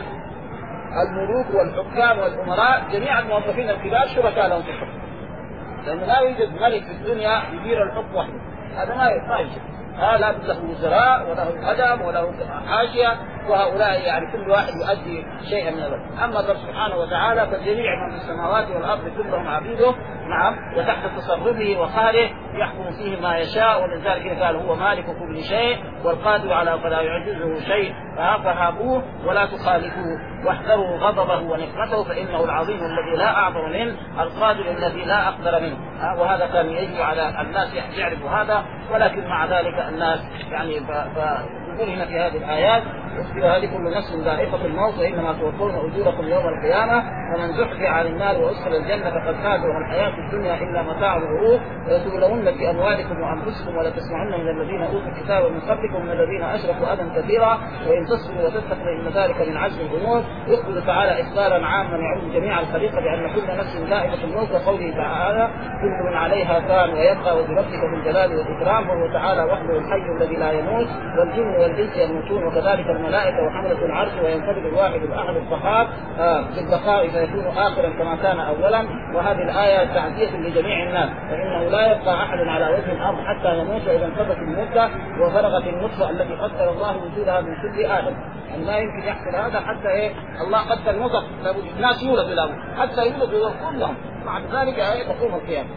الملوك والحكام والأمراء جميع الموظفين الكبار شركاء لهم في الحكم، لأنه لا يوجد ملك في الدنيا يدير الحكم وحده، هذا ما يوجد. ها لا له وزراء وله الأدب وله حاشية، وهؤلاء يعني كل واحد يؤدي شيئا من ذلك. أما الله سبحانه وتعالى فجميع من في السماوات والأرض كلهم عبيده، نعم، وتحت تصرفه وقهره يحكم فيه ما يشاء. ولذلك قال هو مالك كل شيء والقادر على فلا يعجزه شيء فهابوه ولا تخالفوه واحذروا غضبه ونقمته فإنه العظيم الذي لا أعظم منه القادر الذي لا أقدر منه. وهذا كان يجب على الناس يعرفوا هذا، ولكن مع ذلك الناس يعني ف... ف... هنا في هذه الآيات هذه كل نفس ذائقة الموت وإنما توفون أجوركم يوم القيامة فمن زحزح عن النار وأدخل الجنة فقد فاز وما الحياة الدنيا إلا متاع الغرور ولتبلون في أموالكم وأنفسكم ولتسمعن من الذين أوتوا الكتاب من قبلكم من الذين أشركوا أذى كثيرا وإن تصبروا وتتقوا إن ذلك من عزم الأمور. يخبر تعالى إخبارا عاما يعم جميع الخليقة بأن كل نفس ذائقة الموت، وقوله تعالى كل من عليها فان ويبقى وذو ربك ذو الجلال والإكرام، وهو تعالى وحده الحي الذي لا يموت والجن والإنس يموتون وكذلك الملائكة وحملة العرش وينفرد الواحد الأحد الصحاب بالبقاء فيكون آخرا كما كان أولا. وهذه الآية تعزية لجميع الناس، فإنه لا يبقى أحد على وجه الأرض حتى يموت إذا انقضت المدة وفرغت النطفة التي قدر الله وجودها من كل آدم. يعني لا يمكن يحصل هذا حتى إيه الله قدر النطف الناس يولد له حتى يولد كلهم، بعد ذلك إيه تقوم القيامة.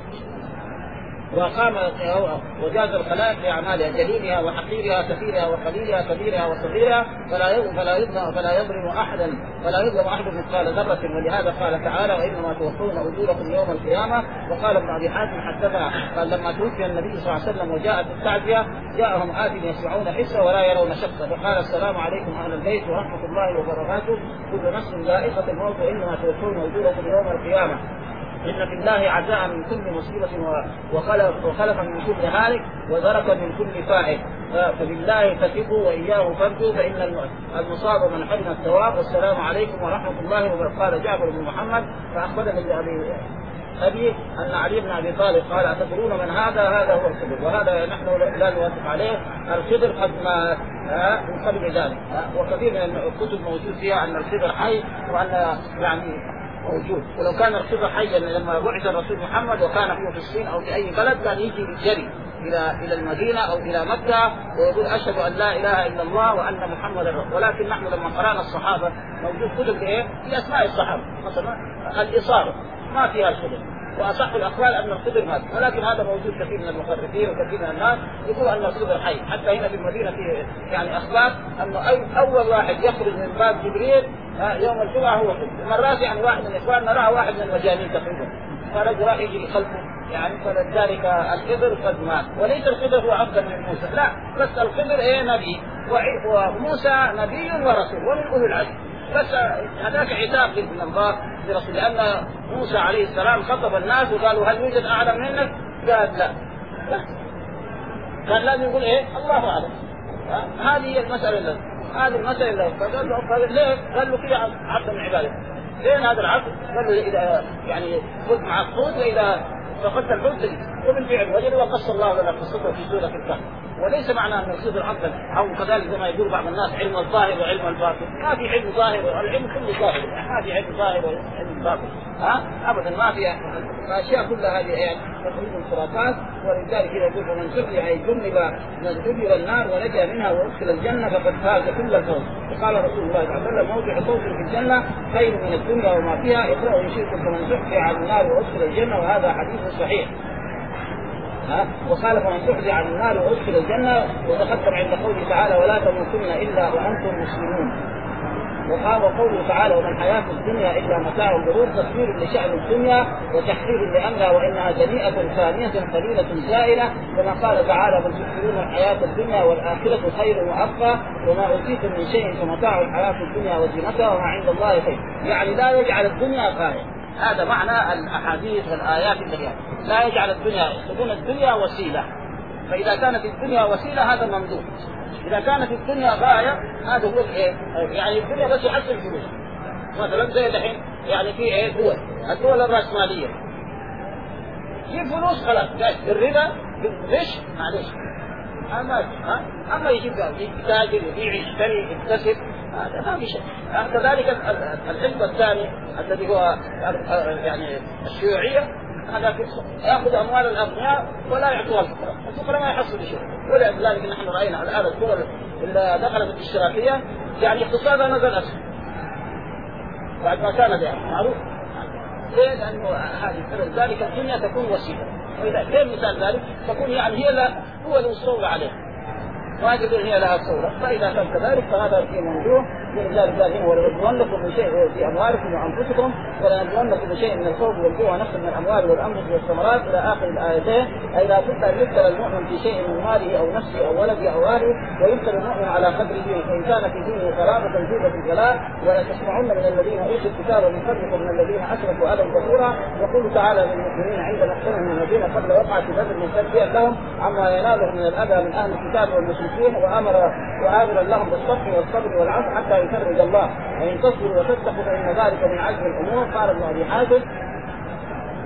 وقام وجاز الخلائق بأعمالها جليلها وحقيرها كثيرها وقليلها كبيرها وصغيرها فلا يظلم فلا يظلم فلا يظلم أحدا فلا يظلم أحد مثقال ذرة. ولهذا قال تعالى وإنما توفون أجوركم يوم القيامة. وقال ابن أبي حاتم حدثنا قال لما توفي النبي صلى الله عليه وسلم وجاءت التعزية جاءهم آت يسمعون حسا ولا يرون شخصا فقال السلام عليكم أهل البيت ورحمة الله وبركاته كل نفس ذائقة الموت وإنما توفون أجوركم يوم القيامة. إن في الله عزاء من كل مصيبة وخلف, وخلف من كل هالك وذرك من كل فاعل فبالله تثقوا وإياه فارجوا فإن المصاب من حرم الثواب. والسلام عليكم ورحمة الله وبركاته. قال جعفر بن محمد فأخبرنا بأبي أبي أن علي بن أبي طالب قال أتدرون من هذا؟ هذا هو الخضر. وهذا نحن لا نوافق عليه. الخضر قد ما من قبل ذلك وكثير من الكتب موجود فيها أن الخضر حي وأن يعني موجود. ولو كان الخضر حيا لما بعث الرسول محمد وكان فيه في الصين او في اي بلد كان يجي بالجري الى الى المدينه او الى مكه ويقول اشهد ان لا اله الا الله وان محمدا رسول. ولكن نحن لما قرانا الصحابه موجود كتب ايه في اسماء الصحابه مثلا الاصابه ما فيها الخضر، واصح الاقوال ان الخضر مات، ولكن هذا موجود كثير من المخرفين وكثير من الناس يقول ان الخضر حي. حتى هنا في المدينه في يعني اخبار انه اول واحد يخرج من باب جبريل يوم الجمعه هو خضر. مرات يعني واحد من اخواننا راى واحد من المجانين تقريبا فرجل راح يجي خلفه يعني فلذلك الخضر قد مات. وليس الخضر هو افضل من موسى، لا بس الخضر ايه نبي وموسى نبي ورسول ومن اولي العزم، بس هذاك عتاب من الله لرسول. لان موسى عليه السلام خطب الناس وقالوا هل يوجد اعلم منك؟ قال لا. كان لازم يقول ايه الله اعلم. هذه هي المساله اللي هذه المساله اللي فقال له ليه؟ قال له كذا عبد من عباده. فين هذا العبد؟ قال له اذا يعني خذ مع الصوت واذا فقدت الحوت وبالفعل وجد وقص الله لنا قصته في سوره الكهف. وليس معنى ان الخضر افضل او كذلك زي ما يقول بعض الناس علم الظاهر وعلم الباطن. ما في علم ظاهر، العلم كله ظاهر، ما في علم ظاهر وعلم باطن ها ابدا ما في. الاشياء كلها هذه يعني تقريبا الخرافات. ولذلك يقول فمن سفلح اي جنب من جبر النار ونجا منها وادخل الجنه فقد فاز كل الفوز. وقال رسول الله صلى الله عليه وسلم موضع صوت في الجنه خير من الدنيا وما فيها اقرأوا ان شئتم فمن سفلح عن النار وادخل الجنه. وهذا حديث صحيح. ها وقال فمن سحر عن النار وادخل الجنه. وتقدم عند قوله تعالى ولا تموتن الا وانتم مسلمون. وقال قوله تعالى وما الحياة الدنيا إلا متاع الغرور تصوير لشأن الدنيا وتحقير لأمرها وإنها جميعة ثانية قليلة زائلة. كما قال تعالى بل تؤثرون الحياة الدنيا والآخرة خير وأبقى وما أوتيتم من شيء فمتاع الحياة الدنيا وزينتها وما عند الله خير. يعني لا يجعل الدنيا غاية. هذا معنى الأحاديث والآيات اللي لا يجعل الدنيا يحسبون الدنيا وسيلة. فإذا كانت الدنيا وسيلة هذا ممدوح. إذا كانت الدنيا غاية هذا هو إيه؟ يعني الدنيا بس يحصل فلوس. مثلا زي دحين يعني في إيه دول الدول الرأسمالية في فلوس خلاص الربا بالغش معلش أما ها أما يجيب يتاجر يبيع يشتري يكتسب هذا ما في شيء. كذلك الحزب الثاني الذي هو يعني الشيوعية هذا يأخذ أموال الأغنياء ولا يعطوها الفقراء، الفقراء ما يحصلوا شيء. ولذلك نحن رأينا الآن الدول اللي دخلت الاشتراكية يعني اقتصادها نزل أسفل بعد ما كانت يعني معروف. ليه؟ لأنه هذه ذلك الدنيا تكون وسيلة. وإذا كان مثال ذلك تكون يعني هي لا هو المستولى عليه ما تقول هي لها صورة. فإذا كان كذلك فهذا في موضوع ولذلك قال ولنبلونكم بشيء في أموالكم وأنفسكم ولنبلونكم بشيء من الخوف والجوع ونقص من الأموال والأنفس والثمرات إلى آخر الآيتين. إذا كنت أن يبتلى المؤمن في شيء من ماله أو نفسه أو ولده أو أهله ويبتلى المؤمن على قدر دينه فإن كان في دينه كرامة زيادة في الجلال ولا تسمعن من الذين أوتوا الكتاب من قبلكم من الذين أشركوا أذى كثيرا. يقول تعالى للمؤمنين عند نقصهم من الذين قبل وقعة بدر مستدفئا لهم عما ينالهم من الأذى من أهل الكتاب والمشركين وأمر وآمرا لهم بالصبر والصبر والعفو حتى يفرج الله وإن تصبروا وتتقوا فإن ذلك من عزم الأمور. قال ابن أبي حاتم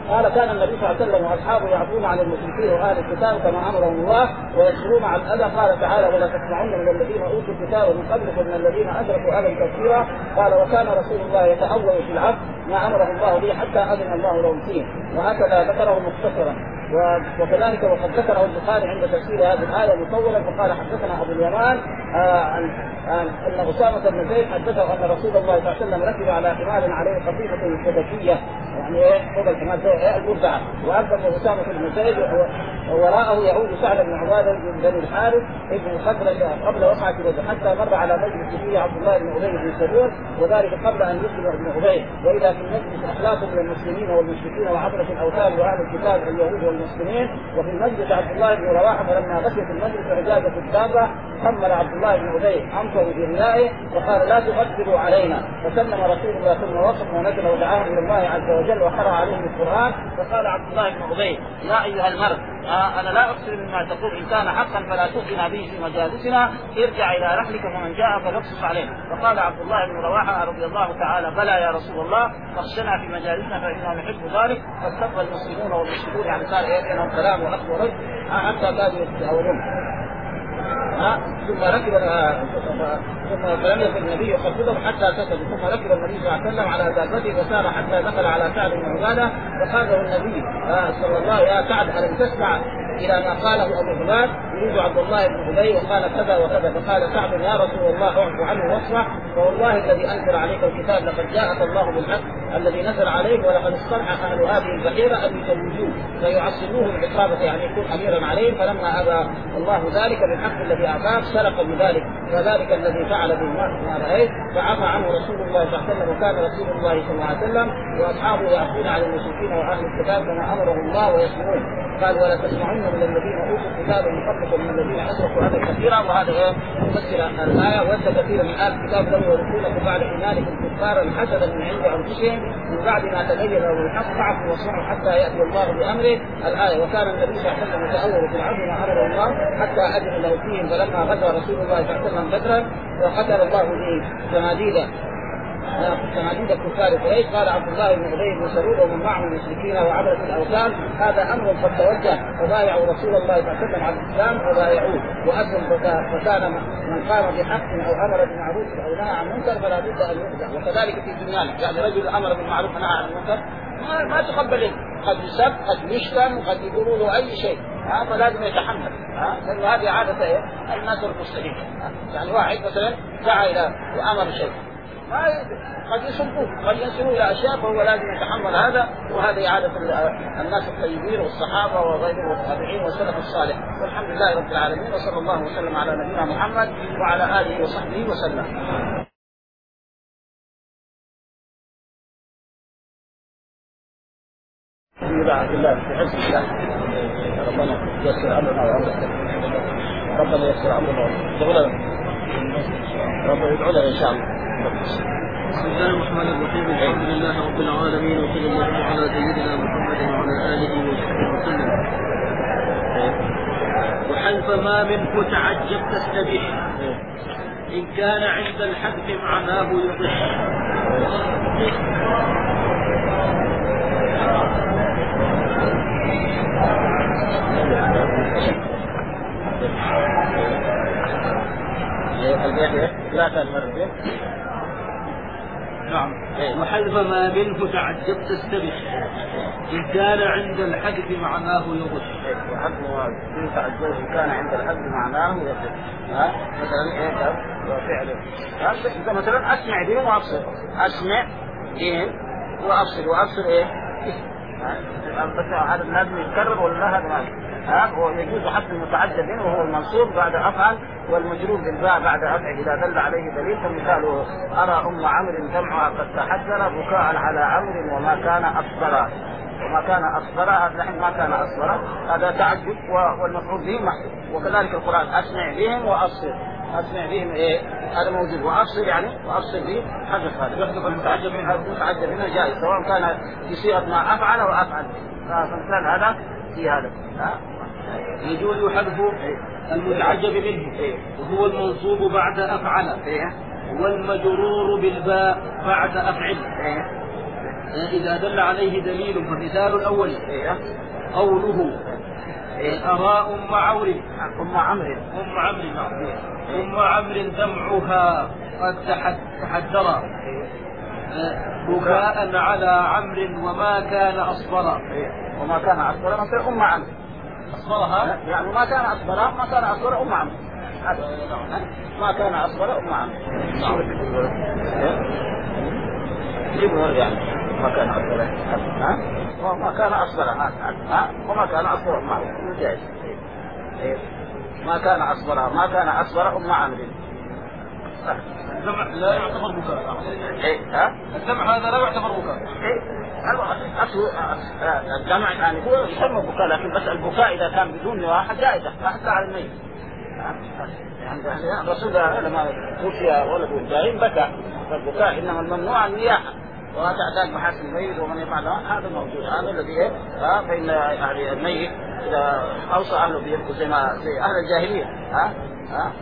قال كان النبي صلى الله عليه وسلم واصحابه يعفون عن المشركين واهل الكتاب كما امرهم الله ويصبرون على الاذى. قال تعالى ولا تسمعن من الذين اوتوا الكتاب من قبلكم من الذين ادركوا اذى كثيرا. قال وكان رسول الله يتأول في العفو ما امره الله به حتى اذن الله لهم فيه. وهكذا ذكره مختصرا. وكذلك وقد ذكره البخاري عند تفسير هذه الآية مطولا فقال حدثنا أبو اليمان عن أن أسامة بن زيد حدثه أن رسول الله صلى الله عليه وسلم ركب على حمار عليه قطيفة كدكية يعني قبل الحمار المربعة وأقدم أسامة بن زيد ووراءه يعود سعد بن عبادة بن بني الحارث ابن خزرج قبل وقعة بدر حتى مر على مجلس فيه عبد الله بن أبي بن سلول وذلك قبل أن يسلم ابن أبي. وإذا في المجلس أخلاق من المسلمين والمشركين وعبرة الأوثان وأهل الكتاب اليهود والمسلمين. وفي المسجد عبد الله بن رواحه فلما غشيت المجلس عجازة الدابة حمل عبد الله بن أبي أنفه بردائه وقال لا تغدروا علينا. فسلم رسول الله ثم وقف ونزل ودعاه إلى الله عز وجل وقرأ عليهم القرآن. فقال عبد الله بن أبي يا أيها المرء آه أنا لا أقصر مما تقول إن كان حقا فلا تؤذنا به في مجالسنا ارجع إلى رحلك فمن جاء فليقصص عليه. فقال عبد الله بن رواحه رضي الله تعالى بلى يا رسول الله فاخشنا في مجالسنا فإننا نحب ذلك. فاستقبل المسلمون والمشركون يعني صار بينهم كلام وأخذ ورد حتى كادوا يتهاونون. ثم ركب ثم فلم يكن النبي يخفضهم حتى سكت. ثم ركب النبي صلى الله عليه وسلم على دابته وسار حتى دخل على سعد بن عباده فقال له النبي صلى الله عليه وسلم يا سعد الم تسمع الى ما قاله ابو هلال يريد عبد الله بن ابي وقال كذا وكذا. فقال سعد يا رسول الله اعف عنه واصفح فوالله الذي انزل عليك الكتاب لقد جاءك الله بالحق الذي نزل عليك ولقد استرحق اهل هذه البحيره ان يزوجوه فيعصبوه بالعصابه يعني يكون اميرا عليهم. فلما ابى الله ذلك بالحق الذي اعطاه سرق بذلك فذلك الذي فعل ما رايت فعفى عنه رسول الله صلى الله عليه وسلم. وكان رسول الله صلى الله عليه وسلم واصحابه يعفون عن المشركين واهل الكتاب كما امره الله ويصبرون. قال ولا تسمعن من الذين اوتوا الكتاب من قبلكم من الذين اشركوا هذا كثيرا. وهذا ايه مفسر الايه ود كثير من اهل الكتاب لو يردونكم بعد ايمانكم كفارا حسدا من عند انفسهم من بعد ما تبين لهم الحق فاعفوا واصفحوا حتى ياتي الله بامره الايه. وكان النبي صلى الله عليه وسلم يتأول في العدل ما امره الله حتى اذن له فيهم. فلما غزا رسول الله صلى الله عليه وسلم بدرا وقتل الله به صناديد صناديد الكفار قريش. قال عبد الله بن ابي بن سلول ومن معه من المشركين وعبرة الاوثان هذا امر قد توجه فبايعوا رسول الله صلى الله عليه وسلم على الاسلام وبايعوه واسلم. فكان من قام بحق او امر بمعروف او نهى عن منكر فلا بد ان يخزع. وكذلك في دنيانا يعني رجل امر بالمعروف ونهى عن المنكر ما, ما تقبل قد يسب قد يشتم قد يقولوا له اي شيء فلازم يتحمل لأن هذه عادة إيه؟ الناس المسلمين. يعني واحد مثلا دعا إلى وأمر شيء قد يسبوه قد ينسبوه إلى أشياء فهو لازم يتحمل هذا. وهذه عادة الناس الطيبين والصحابة وغيرهم والتابعين والسلف الصالح. والحمد لله رب العالمين وصلى الله وسلم على نبينا محمد وعلى آله وصحبه وسلم. الله في حفظ الله ربنا يسر امرنا وامرك ربنا يسر امرنا شغلنا ربنا يدعونا ان شاء الله. بسم الله الرحمن الرحيم الحمد لله رب العالمين وصلى الله على سيدنا محمد وعلى اله وصحبه وسلم. وحيث ما منه تعجب تستبيح ان كان عند الحذف معناه يضح. لا تنمر نعم. وحذف ما منه تعجب تستبح إن كان عند الحذف معناه يضح. وحذف ما منه تعجب إن كان عند الحذف معناه يضح. ها مثلا إيه وفعله إذا مثلا أسمع دين وأبصر أسمع دين وأبصر وأبصر إيه هذا لازم يتكرر ولا هذا ما هو يجوز حذف المتعجب منه وهو المنصوب بعد أفعل والمجرور بالباء بعد أفعل إذا دل عليه دليل. فمثاله أرى أم عمرو دمعها قد تحجر بكاء على عمرو وما كان أصبر وما كان أصبر هذا ما كان أصبر هذا تعجب والمفعول به محذوف. وكذلك القرآن أسمع بهم وأبصر أسمع بهم إيه هذا موجود وأبصر يعني وأبصر به حذف هذا يحذف المتعجب منه المتعجب منه جائز سواء كان في صيغة ما أفعل وأفعل. فمثال هذا في هذا يجوز حذف المتعجب منه وهو المنصوب بعد أفعل والمجرور بالباء بعد أفعل إذا دل عليه دليل. فالمثال الأول إيه. قوله أرى أم عمرو أم عمرو أم عمرو أم عمرو دمعها قد تحدر بكاء على عمرو وما كان أصبرا. وما كان أصبرا مثل أم عمرو أصبرها يعني ما كان أصبرا ما كان أصبر أم عمرو ما كان أصبر أم عمرو يعني ما كان أصبر ها وما كان أصبر ها وما كان أصبر أم عمرو جائز. ما كان أصبرها ما كان أصبر أم عمرو. الدمع لا يعتبر بكاء. إيه ها الدمع هذا لا يعتبر بكاء. إيه الدمع يعني هو يسمى بكاء لكن بس البكاء إذا كان بدون نواحة جائزة ما حتى على الميت. يعني الرسول لما توفي ولده إبراهيم بكى فالبكاء إنما الممنوع النياحة ولا تعتاد محاسن الميت ومن يفعل هذا موجود. هذا الذي فإن يعني الميت إذا أوصى أهله بيبكوا زي ما زي أهل الجاهلية ها ها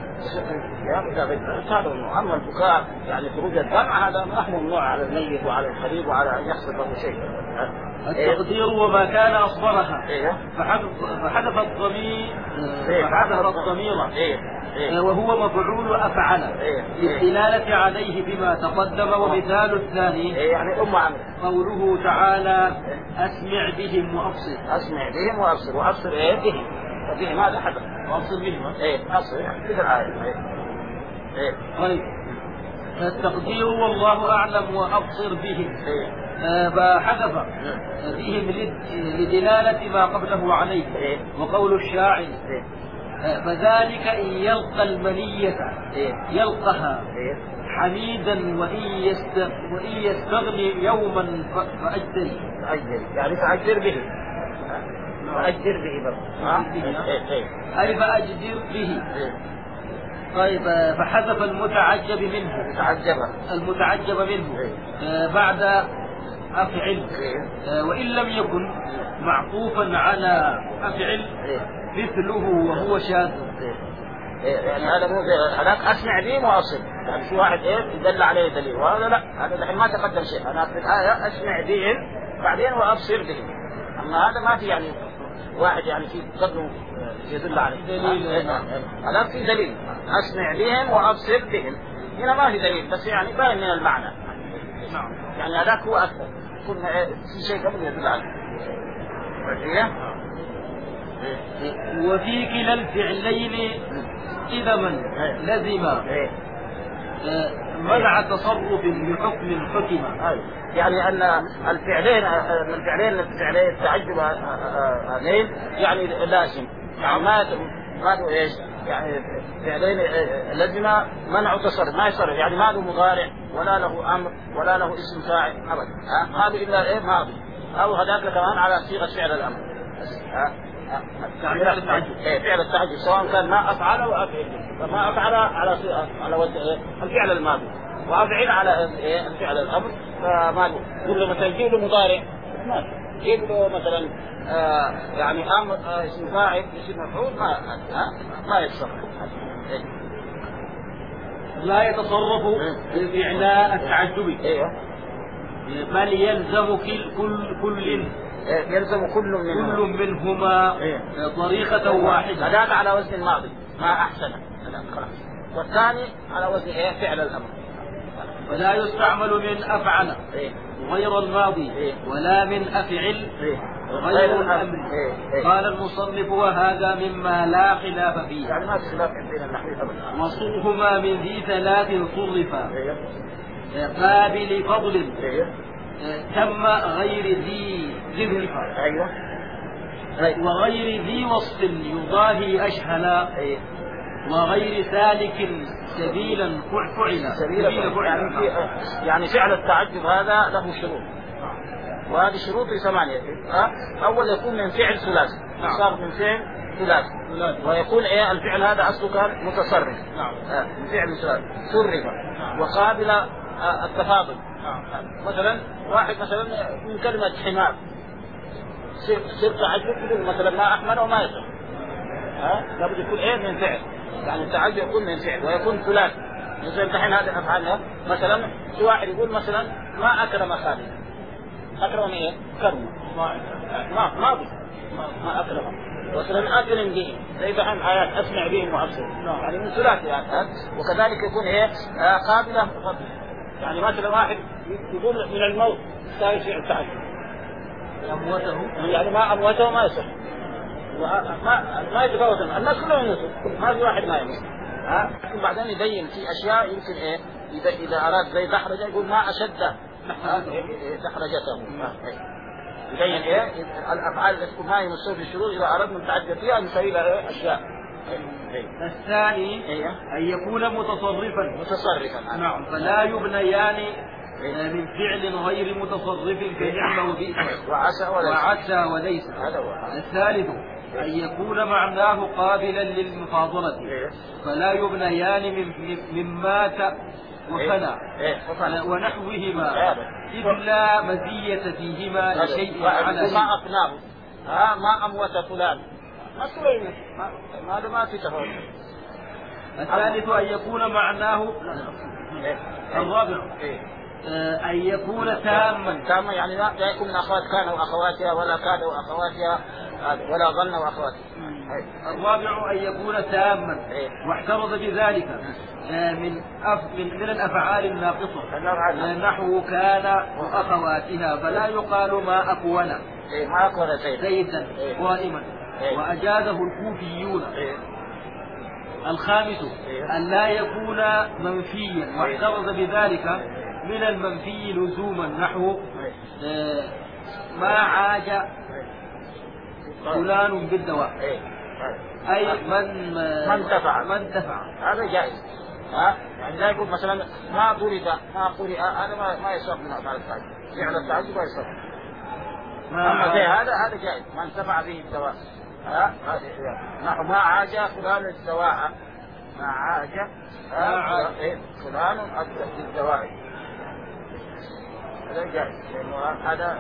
هذا. أما البكاء يعني خروج الدمع هذا ما هو ممنوع على الميت وعلى القريب وعلى أن يحصل له شيء. التقدير وما كان أصبرها إيه؟ فحذف الضمير إيه؟ فحذف الضمير إيه؟ إيه؟ وهو مفعول أفعل إيه؟ للدلالة عليه بما تقدم. ومثال الثاني إيه يعني أم عمرو قوله تعالى أسمع بهم وأبصر. أسمع بهم وأبصر وأبصر إيه بهم وبهم هذا حدث وأبصر بهم إيه أبصر يعني في الآية إيه إيه طيب التقدير والله أعلم وأبصر بهم إيه فحذف بهم لدلالة ما قبله عليه. وقول الشاعر فذلك إن يلقى المنية يلقها حميدا وإن يستغني يوما فأجدر. يعني فأجدر به فأجدر به أي فأجدر به. طيب فحذف المتعجب منه المتعجب منه بعد أفعل وإن لم يكن معطوفا على أفعل مثله وهو شاذ. يعني هذا مو هذاك أسمع به وأصل يعني في واحد إيه يدل عليه دليل وهذا لا هذا الحين ما تقدم شيء. أنا في الآية أسمع بهم بعدين وأبصر بهم. أما هذا ما في يعني واحد يعني في قدم يدل عليه دليل. هذا في دليل أسمع بهم وأبصر بهم. هنا ما في دليل بس يعني باين من المعنى يعني هذاك هو أكثر كنا في شيء قبل يدل عليه. وفي كلا الفعلين إذا من لزم منع تصرف بحكم حكم. يعني أن الفعلين الفعلين الفعلين التعجب هذين يعني لازم يعني ما ما ايش يعني فعلين لازم منع تصرف ما يصرف يعني ما له مضارع ولا له امر ولا له اسم فاعل ابدا. هذا الا ايه ماضي او هذاك كمان على صيغه فعل الامر. ها فعل التعجب ايه فعل التعجب سواء كان ما افعل او افعل. فما افعل على صيغه على وجه الفعل الماضي وافعل على ايه الفعل الامر. فما يقول له مثلا جيب له مضارع جيب له مثلا آه يعني امر آه اسم فاعل اسم مفعول ما آه ما يتصرف. لا يتصرف بفعل التعجب. ايوه بل يلزم كل كل كل يلزم كل منهما كل منهما طريقة واحدة. هذا على وزن الماضي ما احسن خلاص. والثاني على وزن ايه فعل الامر. ولا يستعمل من افعل غير الماضي ولا من افعل غير الامر. قال المصنف وهذا مما لا خلاف فيه يعني ما في خلاف بين النحويين ابدا. وصرهما من ذي ثلاث صرفا قابل فضل تم غير ذي ذرفا وغير ذي وصف يضاهي اشهلا وغير سالك سبيلا فعلا سبيلا فعلا. يعني فعل التعجب هذا له شروط وهذه شروط ثمانية. أول يكون من فعل ثلاثي صار من فعل ثلاثي ويكون إيه الفعل هذا أصله كان متصرف من فعل ثلاثي صرف وقابل التفاضل. مثلا واحد مثلا من كلمة حمار صرت تعجب مثلا ما أحمل وما يصح لابد يكون إيه من فعل يعني التعجب يكون من فعل ويكون ثلاثي. مثلا الحين هذه أفعالها مثلا في واحد يقول مثلا ما أكرم خالد أكرم إيه؟ كرم ما ماضي ما أكرم. مثلا أكرم به زي دحين آيات أسمع بهم وأبصر يعني من ثلاث آيات. وكذلك يكون إيه آه قابلة فضل. يعني مثلا واحد يقول من الموت لا يشيع التعجب أموته يعني ما أموته ما يصح ما ما يتفاوت الناس كلهم يموتوا ما في واحد ما يموت. ها لكن بعدين يبين في أشياء يمكن إيه إذا إذا أراد زي دحرجة يقول ما أشد دحرجته يبين إيه الأفعال التي تكون ما يمسوا بالشرور إذا أردنا نتعجب فيها نسوي لها إيه أشياء. الثاني أن يكون متصرفا متصرفا نعم فلا يبنيان من فعل غير متصرف كنعمة وبئس وعسى وليس. الثالث أن يكون معناه قابلا للمفاضلة فلا يبنيان من مات وفنى ونحوهما إذ لا مزية فيهما لشيء على شيء. ما أفناه ها ما أموت فلان ما سوينا هذا ما في تفاوت. الثالث أن يكون معناه الرابع أن يكون تاما تاما يعني لا يكون من أخوات كان وأخواتها ولا كاد وأخواتها ولا ظن وأخواتها. الرابع أن يكون تاما واحترز بذلك من أف من, من الأفعال الناقصة نحو كان وأخواتها فلا يقال ما أكون ما أكون زيدا قائما وأجازه الكوفيون. الخامس أن لا يكون منفيا واحترز بذلك من المنفي لزوما نحو ما عاج فلان بالدواء أي من من دفع من دفع هذا جائز. ها يعني لا يقول مثلا ما ضرب ما قرئ هذا ما ما يصح من أفعال التعجب فعل التعجب ما يصح. أما زي هذا هذا جائز من دفع به الدواء. ها نحو ما عاج فلان الدواء ما عاج فلان الدواء هذا جائز لأنه هذا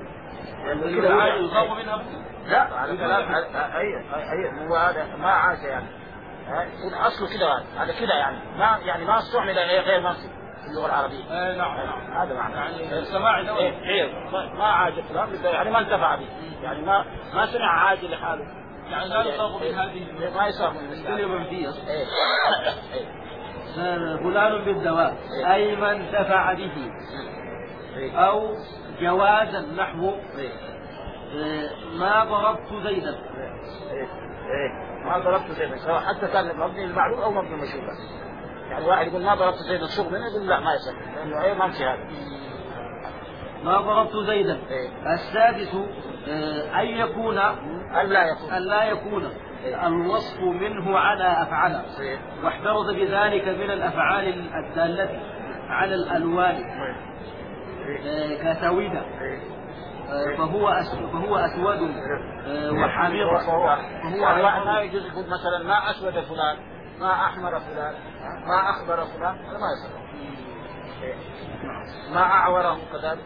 يصاب منها لا على كلام أي أي هو هذا ما عاش يعني يكون أصله كذا هذا كذا يعني ما يعني ما استعمل غير نصي في اللغة العربية. اي نعم هذا معنى يعني السماع ده إيه ما عاج فلان يعني ما انتفع به يعني ما ما سمع عاج لحاله يعني لا يصاب من هذه ما يصاب من الكلمة المنفية فلان بالدواء أي من دفع به أو جوازا نحو ما ضربت زيدا ما ضربت زيدا سواء حتى كان مبني المعروف أو مبني المشروع. يعني واحد يقول ما ضربت زيدا شغل منه يقول لا ما يصح لأنه أي ما في هذا ما ضربت زيدا. السادس أن يكون أن لا يكون أن لا يكون الوصف منه على أفعال واحترز بذلك من الأفعال الدالة على الألوان كسويدة فهو أسود فهو أسود وحمير فهو ما يجوز يقول مثلا ما أسود فلان ما أحمر فلان ما أخضر فلان هذا ما يصح. ما أعوره كذلك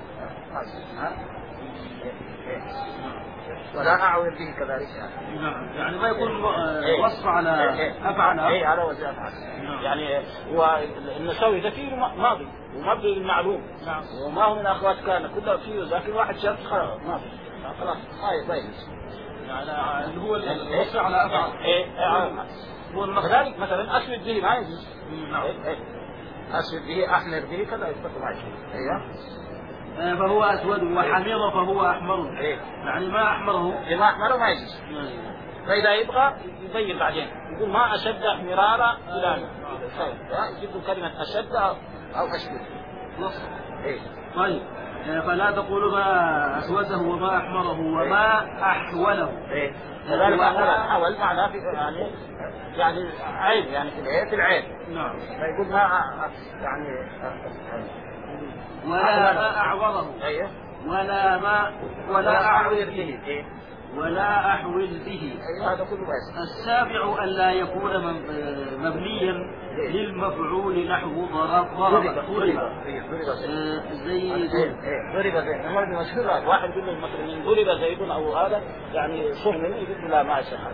ولا أعور به كذلك يعني ما يكون وصف على أفعال أي على وجه أفعال يعني والنسوي ده فيه ماضي ومبني المعلوم وما هو من أخوات كان كله فيه لكن واحد شاب خلاص ما في خلاص هاي طيب يعني اللي هو الوصف على أفعال هو كذلك مثلا أسود به ما يجوز أسود به أحمر به كذا يستطيع معي أيوه فهو أسود وحمير فهو أحمر يعني ما أحمره ما أحمره ما يجوز. فإذا يبغى يبين بعدين يقول ما أشد مرارا فلان يجيب كلمة أشد أو أشد نص. طيب فلا تقول ما أسوده وما أحمره وما أحوله. كذلك أحول معناه يعني يعني عيب يعني في العيب في العيب. نعم. فيقول ما يعني ولا ما أعوره ولا ما ولا أعول به ولا أحول به. هذا كله بس. السابع أن لا يكون مبنيا للمفعول نحو ضرب ضرب ضرب زيد ضرب زيد هذا مشهور. واحد يقول له مثلا من ضرب زيد أو هذا يعني صح منه يقول لا ما يصح.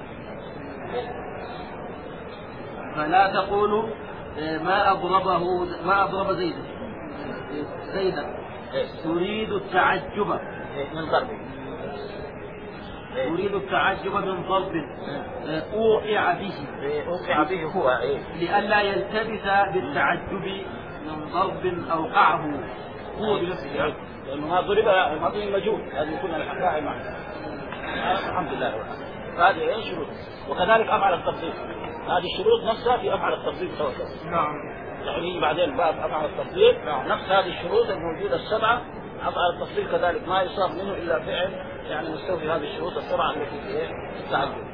فلا تقولوا ما أضربه ما أضرب زيدا زيدا تريد التعجب من ضرب. أريد التعجب من ضرب أوقع به. أوقع به هو إيه؟ لئلا يلتبس بالتعجب من ضرب أوقعه هو بنفسه. لأنه ما ضرب ما ضرب مجهول، هذه يكون الحكاية معه. الحمد لله. هذه ايه شروط. وكذلك افعل التفضيل، هذه الشروط نفسها في افعل التفضيل توكل. نعم. يعني بعدين باب افعل التفضيل نفس هذه الشروط الموجوده السبعه. افعل التفضيل كذلك ما يصاب منه الا فعل يعني مستوفي هذه الشروط السبعه التي في التعجب.